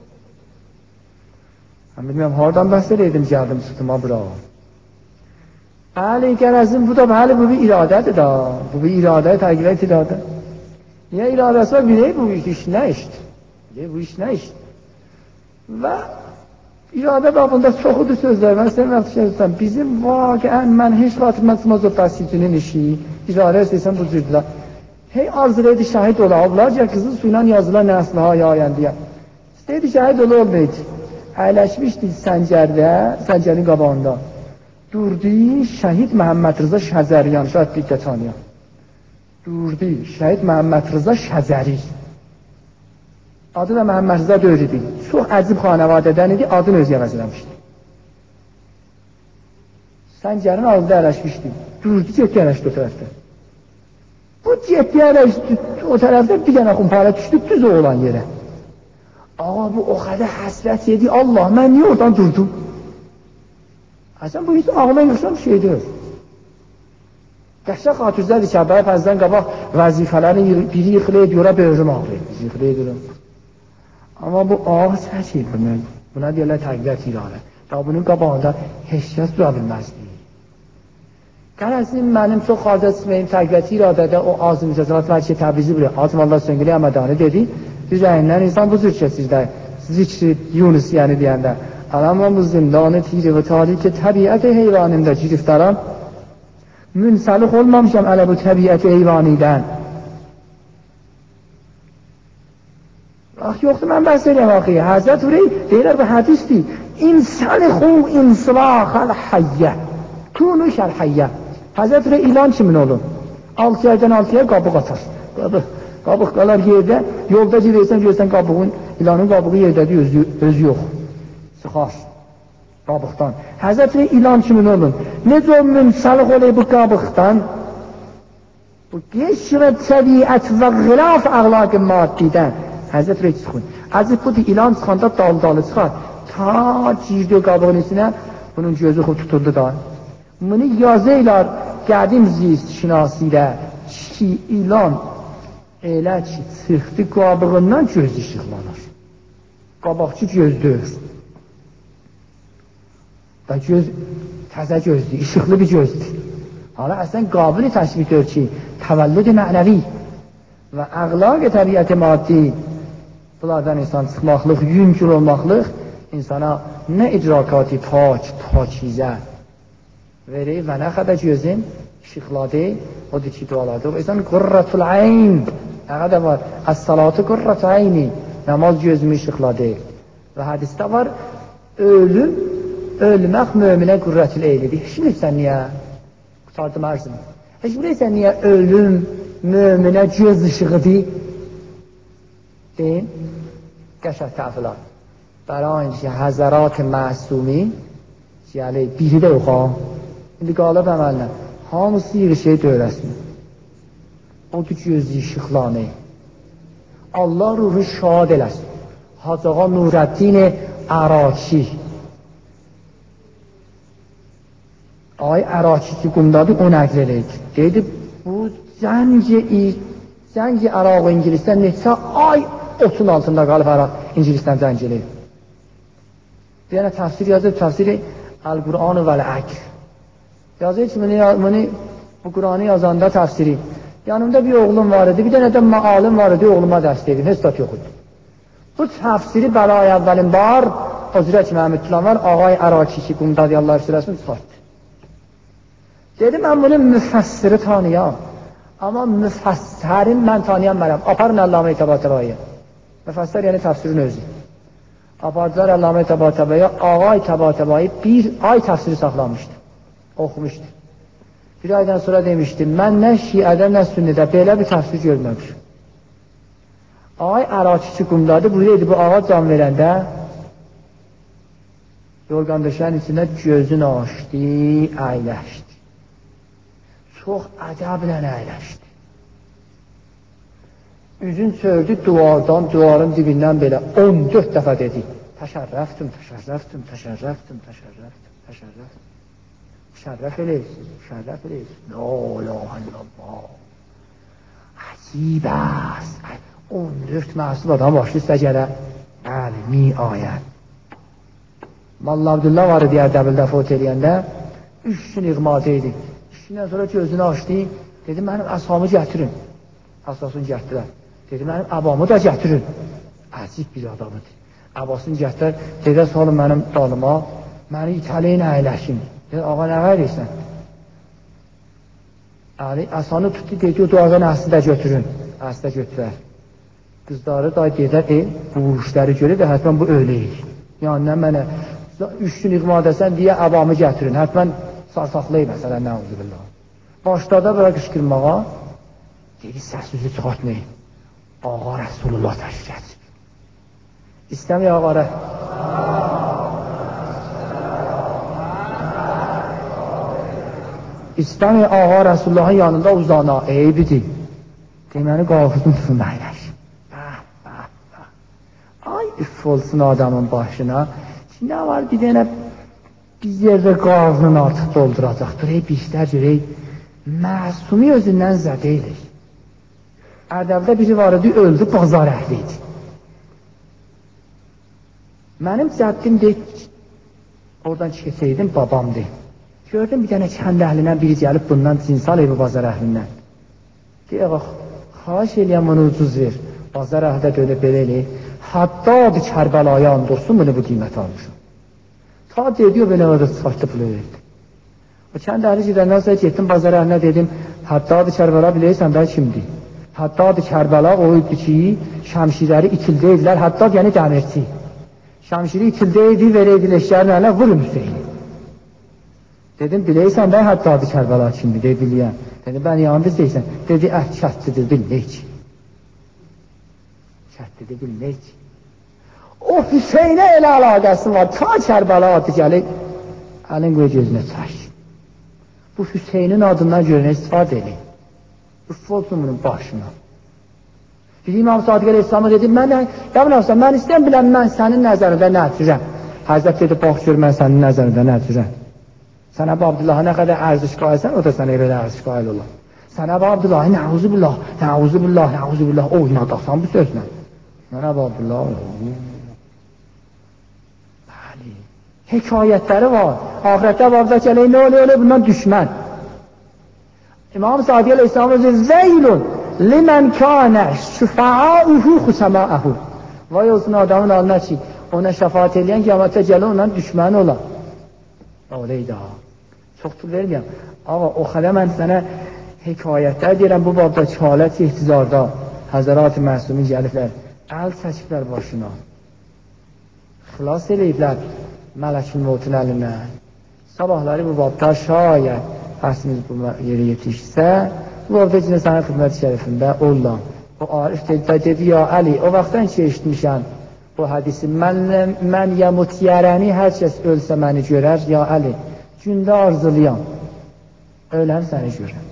Mən bilməm, hardan bəhs edəydim, gəldim, çıxdıma bura. Bəli, qərəzim bu da, bəli, bu bir iradədir da, bu bir iradə, təqviyyət iradə. Niyə iradəsi var, bilək bu iş nə işdir? Bu iş nə işdir? Və İradə babında çoxudur sözlər, mən sənə məxsusam, bizim vaqiən, mən heç xatırmətmaz o bəsicinin işi, iradə istəysən bu cürdülər. Hey arzulaydı şəhid olablar, ya qızıl suyla yazılan nəsliha yayən deyə. İstəydi şəhid olmaydı. Əyləşmişdi səncərin qabağında. Durdu, şəhid Məhəmməd Rıza Şəzəriyan, şəhid bir tətanıyan. Durdu, şəhid Məhəmməd Rıza Şəzəri. Adı da Məhəmməd Rıza Döyür idi. Çox əcib xanəvadədən idi, adını öz əvəz eləmişdi. Səncərin ağzında ələşmişdi. Durdu, getdi ələşdi o tərəfdə. Bu getdi ələşdi o tərəfdə, bir dənə xumpara düşdü, düz o olan yerə. Ağa, bu o qədər həsrət yedi, Allah, mən niyə oradan durdum? Həsən, bu hiç ağla yıxsan bir şeydir. Qəşəng xatircədir ki, Əbbəyə fəzdən qabaq vəzifələrini biri yıxılayıb, yora böyrüm ağrıyıb, biz yıxılayıb. Amma bu ağır çəkir, buna deyirlər təqviyyət iradə. Da bunun qabağında heç kəs dura bilməzdir. Qərəzim mənim çox xaricə çıxmayım, təqviyyət iradədə o azı mücəzəlat var ki, Təbrizi bilir. Azim Allah Söngülü Əmədani dedi, üzəyindən insan bu cür keçirdə, zikri Yunus yəni deyəndə. Amma bu zindanı tiri və tariki təbiət heyvanında giriftaram, münsəlix olmamışam ələ bu təbiət heyvanidən. Yoxdur, mən bəhs edirəm axı. Həzrət Hürey deyirlər bu hədisdir. İnsəlixu insilaxəl həyyə. Kunu şəl həyyə. Həzrət Hürey ilan kimin olun? 6 yerdən 6-ya qabıq atar. Qabıq qalar yerdə, yolda görsən qabığın, ilanın qabığı yerdədir, özü yox. Sıxar qabıqdan. Həzrət Hürey ilan kimin olun? Necə o münsəlix olayı bu qabıqdan? Bu qeşrə təbiət və qilaf əqlaq-ı maddidən. Həzrət Hürey çıxın. Əzif budur, ilan çıxanda dal-dalı çıxar. Ta girdi o qabığın içinə, bunun gözü xub tuturdu da. Bunu yazıylar qədim zist şinasilə ki, ilan elə ki, çıxdı qabığından göz işıqlanır. Qabaqçı gözdür. Da göz təzə gözdür, işıqlı bir gözdür. Hala əslən qabili təşbih edir ki, təvəllüd-i mənəvi və əqlaq-ı təbiət-i maddi bunlardan insan çıxmaqlıq, yüngül olmaqlıq insana nə idrakati pakizə verir və nə qədər gözün işıqladı, odur ki, dualadı. O insan qurratul ayn, nə qədər var? Əs-salatu qurratul ayni, namaz gözümü işıqladı. Və hədisdə var, ölmək möminə qurratul eynidir. Heç bilirsən niyə? Qutardım ərzim. Heç bilirsən niyə ölüm möminə göz işığıdır? Deyin, qəşəng təfilat. Bəra اینکه حضرات معصومی yəni biri də yox ha. İndi qalıb əməllə. Hamısı bir şey döyləsin. Odur ki, gözü işıqlanı. Allah ruhu şad eləsin. Hacı Ağa Nurəddin Əraki. Ay Əraki ki, qumdadır, o nəql eləyir. Deydi, bu zəngi Əraq İngilisdən neçə ay otun altında qalıb Əraq İngilisdən zəng eləyir. Bir dənə təfsir yazır, təfsiri Əl-Qur'an və Əl-Əkr. Yazır ki, bu Qur'anı yazanda təfsiri. Yanımda bir oğlum var idi, bir dənə də maalim var idi, oğluma dəst edim, heç zat yox idi. Bu təfsiri Bəla-i əvvəlin var, o zürə ki, Məhəmməd var, Ağay Əraki ki, qumdadır Allah sürəsini çıxartdı. Dedim, mən bunu müfəssiri tanıyam. Amma müfəssərin mən tanıyam. Aparın Əllamə-i Təbatəbəyə. Müfəssər yəni təfsirin özü. Apardılar Əllamə-i Təbatəbəyə, Ağay Təbatəbəyə bir ay təfsiri saxlanmışdı. Oxumuşdu. Bir aydan sonra demişdim, mən nə şiədə, nə sünnidə belə bir təfsir görməmişim. Ağay Əraki ki, qumdadır, buraya bu ağa can verəndə yorğan döşənin içində gözünü açdı, əyləşdi. Çox ədəblə əyləşdi. Üzün çördü duvardan, duvarın dibindən belə 14 dəfə dedi. Təşərrəftim, təşərrəftim, təşərrəftim, təşərrəftim, təşərrəftim. Şərrəf eləyirsin, şərrəf eləyirsin. La ilahə illallah. Əcib əst. 14 məhsul adam başlayıb səcərə. Əlmi ayət. Mallı Abdullah var idi Ərdəbildə fot eləyəndə. 3 gün iğmadə idi. 2 gündən sonra gözünü açdı. Dedi, mənim əsamı gətirin. Əsasını gətirər. Dedi, mənim əbamı da gətirin. Əcib bir adamıdır. Əbasını gətirər. Dedə salın mənim dalıma. Məni itələyin əyləşin. Dedi, ağa nə verirsən? Əsanı tutdu, dedi, o duadan əslidə götürün. Əslidə götürər. Qızları da gedər, bu işləri görür və hətmən bu öyləyir. Yəni, mənə 3 gün iqmadəsən deyə əbamı gətirin. Hətmən sarsaqlayı məsələn, nə oldu billah. Başlarda belə qışqırmağa, dedi, səs üzü çıxartmayın. Ağa Rəsulullah təşkil etsin. İstəmi ağa İstəmi ağa Rəsulullahın yanında uzana, eybidir. Deməli, qalxızın tutun əyləş. Ay, üf olsun adamın başına. Nə var, bir dənə biz yerdə qarnını artıq dolduracaq. Durey, bizlər görək, Məsumi özündən zədə edir. Ədəbdə biri var idi, öldü, bazar əhli idi. Mənim cəddim deyib, oradan keçəydim, babam deyib. Gördüm bir dənə kənd əhlindən biri gəlib bundan cinsal evi bazar əhlindən. Deyək, xahiş eləyəm bunu ucuz ver. Bazar əhlidə dönüb belə eləyir. Hatta bir Kərbəlaya and olsun, bunu bu qiymət almışım. Ta dedi o belə orada çıxartdı pulu verdi. O kənd əhli gedəndən sonra getdim bazar əhlinə dedim, hatta bir Kərbəla bilirsən də kimdir? Hatta bir Kərbəla o idi ki, şəmşirləri itildə edilər, hatta yəni dəmirçi. Şəmşiri itildə idi, verəydi leşlərin ələ, vurun Hüseyni. Dedim, bilirsən də hatta bir Kərbəla kimdir? Dedi, biliyəm. Dedim, ben yandı deyirsən. Dedi, kətlidir, bilmək. Kətlidir, bilmək. O Hüseynə elə əlaqəsi var, ta Kərbəla adı gəlib, əlin qoy gözünə çək. Bu Hüseynin adından görünə istifadə edin. Üf olsun bunun başına. Bir İmam Sadiq Aleyhisselam'a dedim, mən istəyəm biləm, mən sənin nəzərində nəticəm. Həzrət dedi, bax gör, mən sənin nəzərində nəticəm. Sən Əbu Abdullaha nə qədər ərziş qayılsən, o da sənə elə ərziş qayıl olur. Sən Əbu Abdullahi, nəuzubillah, oynadasan bu sözlə. Mən Əbu Abdullah, bəli, hekayətləri var. Ahirətdə Əbu Abdullah gələk, nə oluyor, bundan düşmən. İmam Sadiq Aleyhisselam deyir, Zeylun, limən kânə şüfa'âuhu xusəmâəhu. Vay olsun adamın alına ki, ona şəfaat edən qiyamətə gələ, ondan düşmən olar. Öyleydi ha. Çox pul verməyəm. Ağa, o xələ mən sənə hekayətlər deyirəm, bu babda çalət ihtizarda Həzərat-ı Məsumi gəliblər, əl çəkiblər başına. Xilas eləyiblər Mələkül Mevtin əlindən. Sabahları bu babda şayət həsimiz bu yeri yetişsə, bu babda içində sənin xidmət şərifində ollam. O Arif dedi, ya Əli, o vaxtdan ki eşitmişəm bu hədisi, mən yəmut yərəni, hər kəs ölsə məni görər, ya Əli, gündə arzuluyam, öləm səni görəm.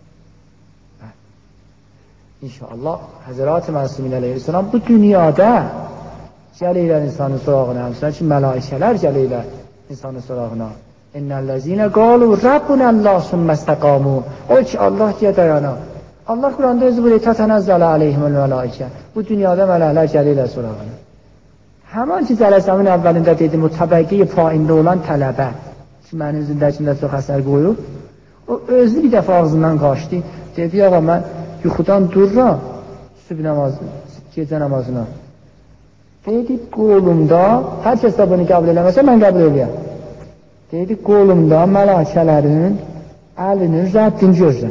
İnşallah, Həzrət-i Məsumi Aleyhisselam bu dünyada gəlirlər insanın sorağına, həmçinin ki, mələikələr gəlirlər insanın sorağına. İnnəl-ləzinə qalu, Rabbunəllah sümməstəqamu. O ki, Allah deyə dayanar. Allah Quranda özü buraya tətənəzzələ aleyhimul mələikə. Bu dünyada mələklər gəlirlər sorağına. Həman ki, cələsəmin əvvəlində dedim, o təbəqi faində olan tələbə ki, mənim zindəkimdə çox əsər qoyub, o özü bir dəfə ağzından qaçdı, dedi, ağa, mən yuxudan dururam, sübh namazı, gecə namazına. Dedi, qolumda, hər kəs də bunu qəbul eləməsə, mən qəbul eləyəm. Dedi, qolumda mələkələrin əlinin rəddini görürəm.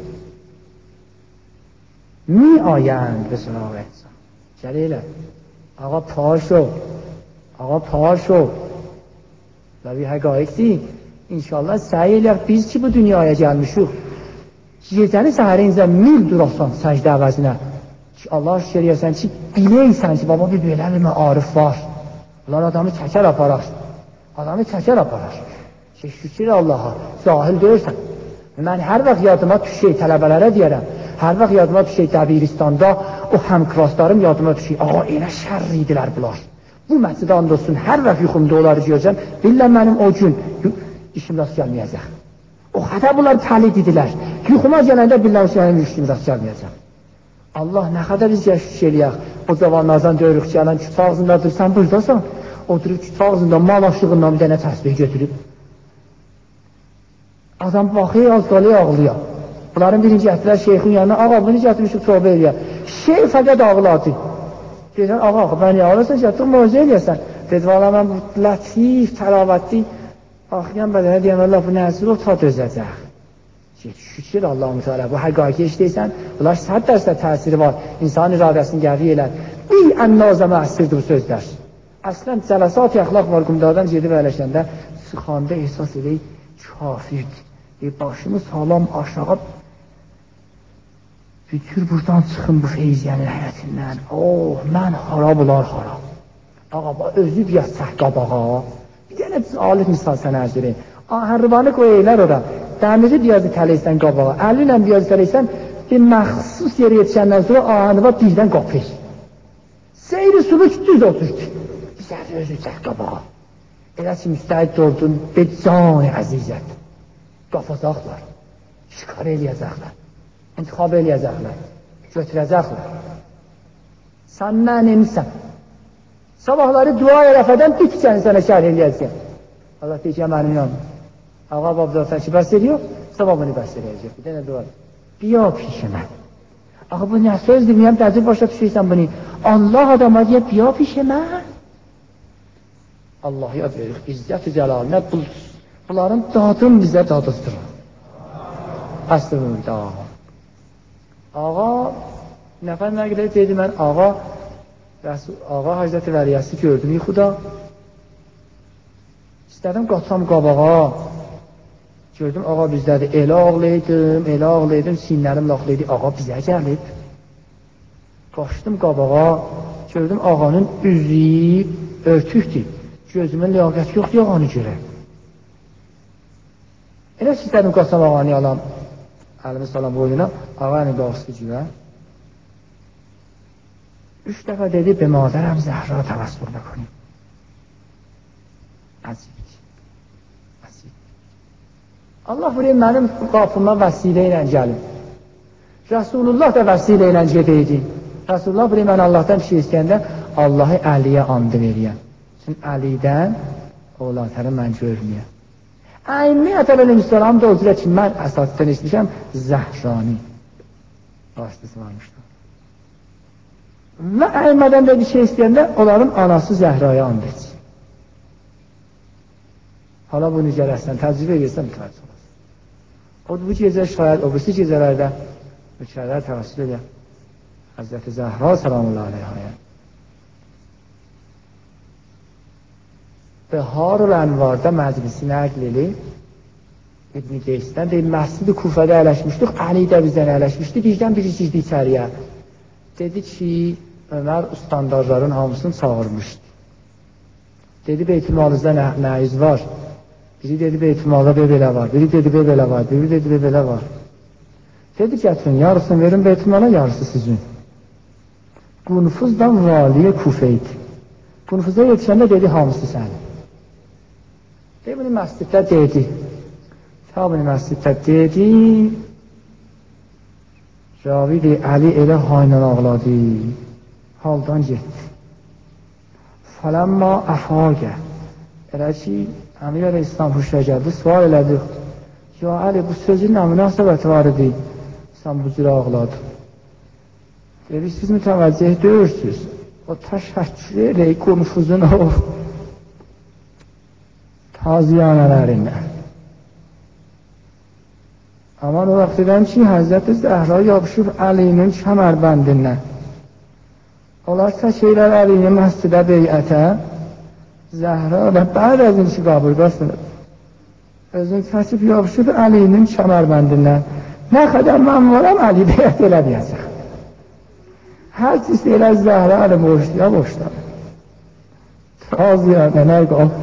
Mi ayənd və sınav etsən. Gəlirlər. Ağa paş ol, və bir həqaiqdir, inşallah səy eləyək, biz ki bu dünyaya gəlmişik, gecəni səhərincə mil durasan səcdə əvəzinə, ki Allah şükür eləyəsən ki, biləysən ki, baba bir belə bir arif var, onlar adamı çəkər aparar, ki şükür Allaha, zahil deyirsən. Mən hər vaxt yadıma düşək, tələbələrə deyərəm, hər vaxt yadıma düşək Dəbiristanda, o həmklaslarım yadıma düşək, ağa, elə şərr idilər bunlar. Bu məscidə and olsun, hər vaxt yuxumda onları görəcəm, billə mənim o gün işim rast gəlməyəcək. O qədər bunlar pəlid idilər, yuxuma gələndə billə mənim işim rast gəlməyəcək. Allah nə qədər biz şükür eləyək, o zamanlardan döyürük ki, gələn kütü ağzındadır, sən buradasan, oturub kütü ağzında mal aşığından bir dənə təsbih götürüb. Adam baxıyor, az qalıyor, ağlıyor. Bunların birinci gətirilər şeyxin yanına, ağa, bunu gətirmişik, sohbə eləyək. Şeyx fəqət ağladı. Deyirsən, ağa, mən yağırırsan, gətirib mövzə eləyəsən. Dedi, valla mən bu lətif, təlavətli, axıyan bədənə deyəm, Allah, bu nəzir o tad özəcək. Şükür Allah-u Teala, bu həqiqi işləysən, bunlar 100% təsiri var, insan iradəsini qəvi elər. Bir ənnazə məhsirdir bu sözlər. Əslən, cələsat-i əxlaq var, qumdardan gedib əyləşəndə, sıxanda ehsas edək, kafirdir. Başımı salam aşağı, bütür buradan çıxın bu feyziyyənin həyətindən. Oh, mən harab olar harab. Ağa, özü biraz çək qabağa. Bir dənə alif misal sənə ərz edin. Hərribanı qoyaylar ora. Dəmiri biyazı tələysən qabağa. Əli ilə biyazı tələysən, bir məxsus yeri yetişəndən sonra ahənıva birdən qapır. Seyri suluk düz oturdu. Bir səhər özü çək qabağa. Elə ki, müstəhid oldun, bir can-ı əziyyət. Qafacaqlar. şikar eləyəcəklər, intiqab eləyəcəklər, götürəcəklər. Sən mənimsən. Sabahları dua ərəfədən dikcəni sənə şərh eləyəcək. Allah deyir ki, mənim yanım. Ağa babzatsan ki, bəs ediyor, sabah bunu bəs eləyəcək. Bir dənə dua. Biya pişimə. Ağa bu nə sözdür, miyəm dəzir başa düşürsən bunu. Allah adama deyir, biya pişimə. Allah yad verir, izzət-i cəlalinə bunların dadın bizə dadızdırır. Əslində ağa. Ağa, nəfər məqlədə dedi, mən ağa Hazreti Vəliyəsi gördüm yuxuda. İstədim qaçsam qabağa. Gördüm ağa bizdədir. Elə ağlaydım, sinlərim laxlaydı. Ağa bizə gəlib. Qaçdım qabağa. Gördüm ağanın üzü örtükdür. Gözümün liyaqət yoxdur ağanı görək. Elə istədim qaçsam ağanı alam. Əlimi salam boynuna. Ağa əni qağısı görək. 3 dəfə dedi, به مادرم زهرا توسل بکنیم. Əziz. Allah buraya mənim qapıma vəsilə ilə gəlib. Rasulullah da vəsilə ilə gedəydi. Rasulullah buraya mən Allahdan bir şey istəyəndə Allahı Əliyə andı veriyəm. Çünki Əlidən oğlatları mən görməyəm. Əyniyyət əleyhissalam da o cürə ki, mən əsasdan istəyəm Zəhrani. Vasitəsi varmışdır. Və əymədən də bir şey istəyəndə onların anası Zəhraya and etsin. Hala bunu gələsən, təcrübə edirsən, mütəvəccüh olasın. O bu gecə şayət, o birisi gecələrdə mükərrər təvəssül edir. Həzrəti Zəhra salamullah aleyhaya. Bəharul Ənvarda məclisi nəql edir. İbn-i Qeysdən deyil, məscid-i Kufədə ələşmişdik, Əli də bizdən ələşmişdi, birdən biri girdi içəriyə. Dedi ki, Ömər standartların hamısını çağırmışdı. Dedi, Beytülmalınızda nəyiz var? Biri dedi, Beytülmalda belə var, biri dedi, belə var, biri dedi, belə var. Dedi, gətirin, yarısını verin Beytülmala, yarısı sizin. Qunfuzdan valiyə Kufeydi. Qunfuzda yetişəndə dedi, hamısı sənin. Deyib, bunu məsciddə dedi. Bunu məsciddə dedi. Ravi deyir, Əli elə hayla ağladı. Haldan getdi. Fələmma əfagə. Elə ki, Əmir Əleyhisselam huşa gəldi, sual elədi. Ya Əli, bu sözün nə münasibəti var idi? Sən bu cürə ağladı. Dedi, siz mütəvəccüh deyürsünüz. O təşəkkür eləyik qunfuzun o taziyanələrinə. Aman o vaxt edən ki, Həzrəti Zəhra yapışıb Əlinin kəmərbəndinə. Onlar çəkirlər Əlini məscidə beyətə. Zəhra da bəd az ki, qabırqasını özünü çəkib yapışıb Əlinin kəmərbəndinə. Nə qədər mən varam, Əli beyət elə deyəcək. Hər çiz elə Zəhra Əli boşluya boşlar. Taziyanələr qalır.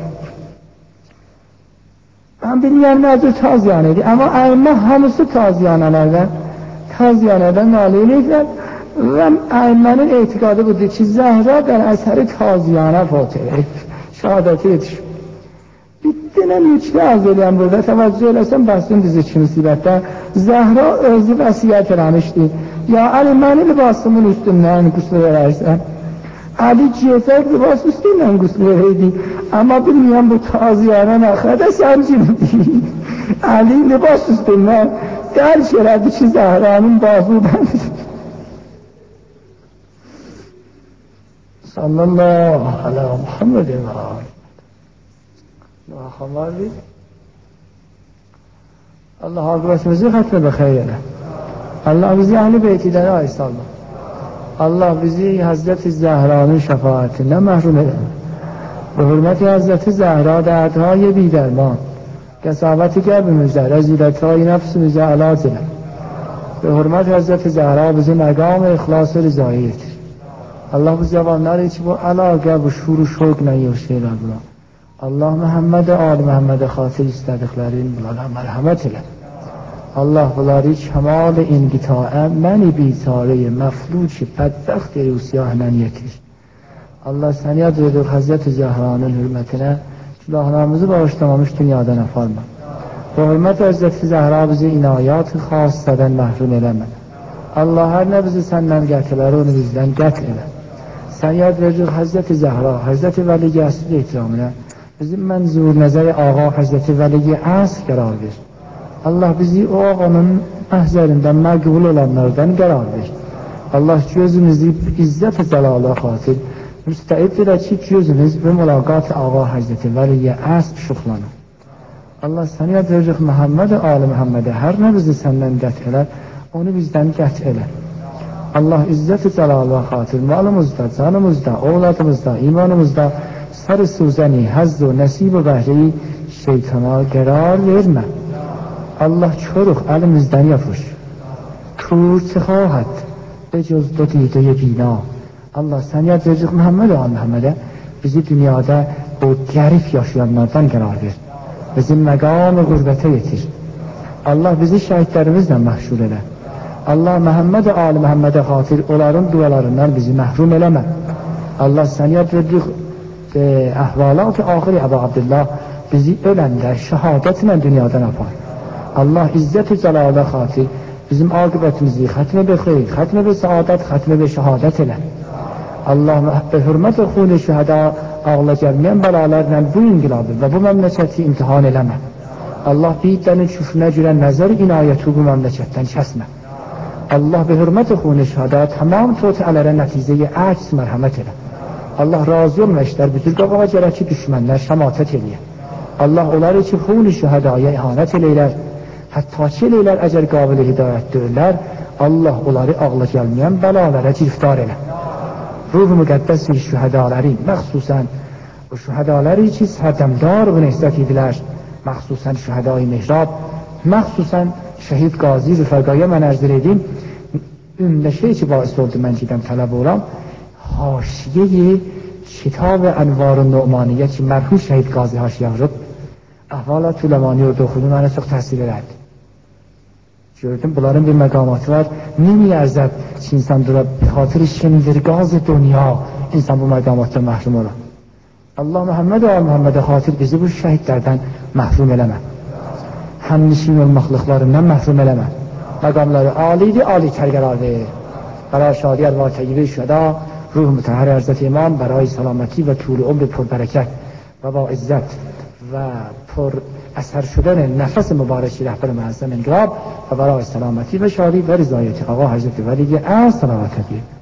Mən bilməyəm nə cür taziyanə edir, amma əymə hamısı taziyanədən nail edirlər və əymənin etiqadı budur ki, Zəhra der əsəri taziyanə fot edir, şəhadəti yetişir. Bitdinə yüklə az eləyəm burada, təvəccüh eləsən bəsin dizi iki müsibətdə. Zəhra özü vəsiyyət eləmişdir. Ya Əli, məni libasımın üstündən qüsl verərsən. Əli giyəcək libas üstündən qüsl verəydi. Amma bilməyəm bu taziyanə nəxədə sən kimdir? Əli libas üstündən dərk elədi ki, Zəhranın bazıdəndir. Sallallahu aleyhi Muhammedin və aleyhi. Allah akıbətimizi xətmə və xeyr elə. Allah bizi əhl-i beytidən aysallah. Allah bizi Həzrəti Zəhranın şəfaətindən məhrum edir. Bu hürməti Həzrəti Zəhra dərdهای بیدرمان qəsavəti qəlbimizdə rəzilətهای nəfsimizə əlac edir. Bu hürmət Həzrəti Zəhra bizi məqam-ı ixlas-ı rızayı edir. Allah bu cavanları ki bu əlaqə, bu şuru şoqla yığışırlar buna. Allah Məhəmmədə, Ali Məhəmmədə xatir istədiklərin bunlara mərhəmət elə. Allah bunları kəmal-i inqitaə məni bitarə-i məfluki bədbəxt usiyahlə yetir. Allah səni yad edir Həzrəti Zəhranın hürmətinə günahlarımızı bağışlamamış dünyadan aparma. به hurmat Hazreti Zahra bizi inayat xossadan mahrum eleme. Allah her ne bizi senden getirir onu bizden getire. Sen yad verici Hazreti Zahra, Hazreti Veli Gəsir ikramına bizim mənzur nəzəri ağa Hazreti Veli Asr qərar ver. Allah bizi o ağanın məhzərindən məqbul olanlardan qərar ver. Allah gözümüzü izzət-i cəlalə xatir müstəid elə ki gözümüz və mülaqat ağa Hazreti Veli Asr şuxlanır. Allah səni yad verici Muhammed Ali Muhammed'e her ne bizi senden qət elər onu bizden qət elər. Allah izzət-i cəlalə xatir malımızda, canımızda, oğladımızda, imanımızda sarı suzəni, həzz و nəsib و bəhri şeytana qərar vermə. Allah çoruq əlimizdən yapış. Tur çıxahat be cüz do didə bina. Allah sən yad verici Muhammed Ali Muhammed'e bizi dünyada o qərib yaşayanlardan qərar ver. Bizim məqam-ı qürbətə yetir. Allah bizi şəhidlərimizlə məhşur elə. Allah Muhammed Ali Muhammed'e xatir onların dualarından bizi məhrum eləmə. Allah sən yad verici əhvalat-ı axiri Əbu Abdullah bizi öləndə şəhadətlə dünyadan apar. Allah izzət-i cəlalə xatir bizim aqibətimizi xətmə be xeyr, xətmə be saadət, xətmə be şəhadət elə. Allah be hürmət-i xun-i şühəda ağla gəlməyən bəlalərlə bu inqilabı və bu məmləkəti imtihan eləmə. Allah biyidlərin küfrünə girən nəzər inayəti bu məmləkətdən kəsmə. Allah be hürmət-i xun-i şühəda tamam totiələrə nəticəyə əks mərhəmət elə. Allah razı olma işlər büdür qabağa gərək ki düşmənlər şəmatət eləyər. Allah onları ki xun-i şühədaya ihanət eləyər, hətta ki eləyər əgər qabili hidayət döyürlər, Allah onları ağla gəlməyən bəlalərə giriftar elə. Ruh-u müqəddəs şühədaları, məxsusən o şühədaları ki sərdəmdar və nezdət idilər, məxsusən şühədai mehrab, məxsusən şəhid qazi rüfəqaya mən ərzir edim, ümdə şey ki baisi oldu mən gedəm tələb olam, haşiye kitab Envar-ı Nu'maniye ki mərhum şəhid qazi haşiyə vurub, əhvalat uləmani orada oxudu, mənə çox təsir elədi. Gördüm, bunların bir məqamatı var, nimi ərzəb ki insan durab, xatır şindirqaz dünya, insan bu məqamatdan məhrum olur. Allah Muhammed və Muhammed'e xatir bizi bu şəhidlərdən məhrum eləmə. Həmnişin olmaqlıqlarından məhrum eləmə. Məqamları alidir, ali tərqərar verir. برای شادی از واقعی شده روح مطهر حضرت امام برای سلامتی و طول عمر پربرکت و با عزت و پر اثر شدن نفس مبارکی رهبر معظم انقلاب و برای سلامتی و شادی و رضایت آقا حضرت ولی اعظم صلوات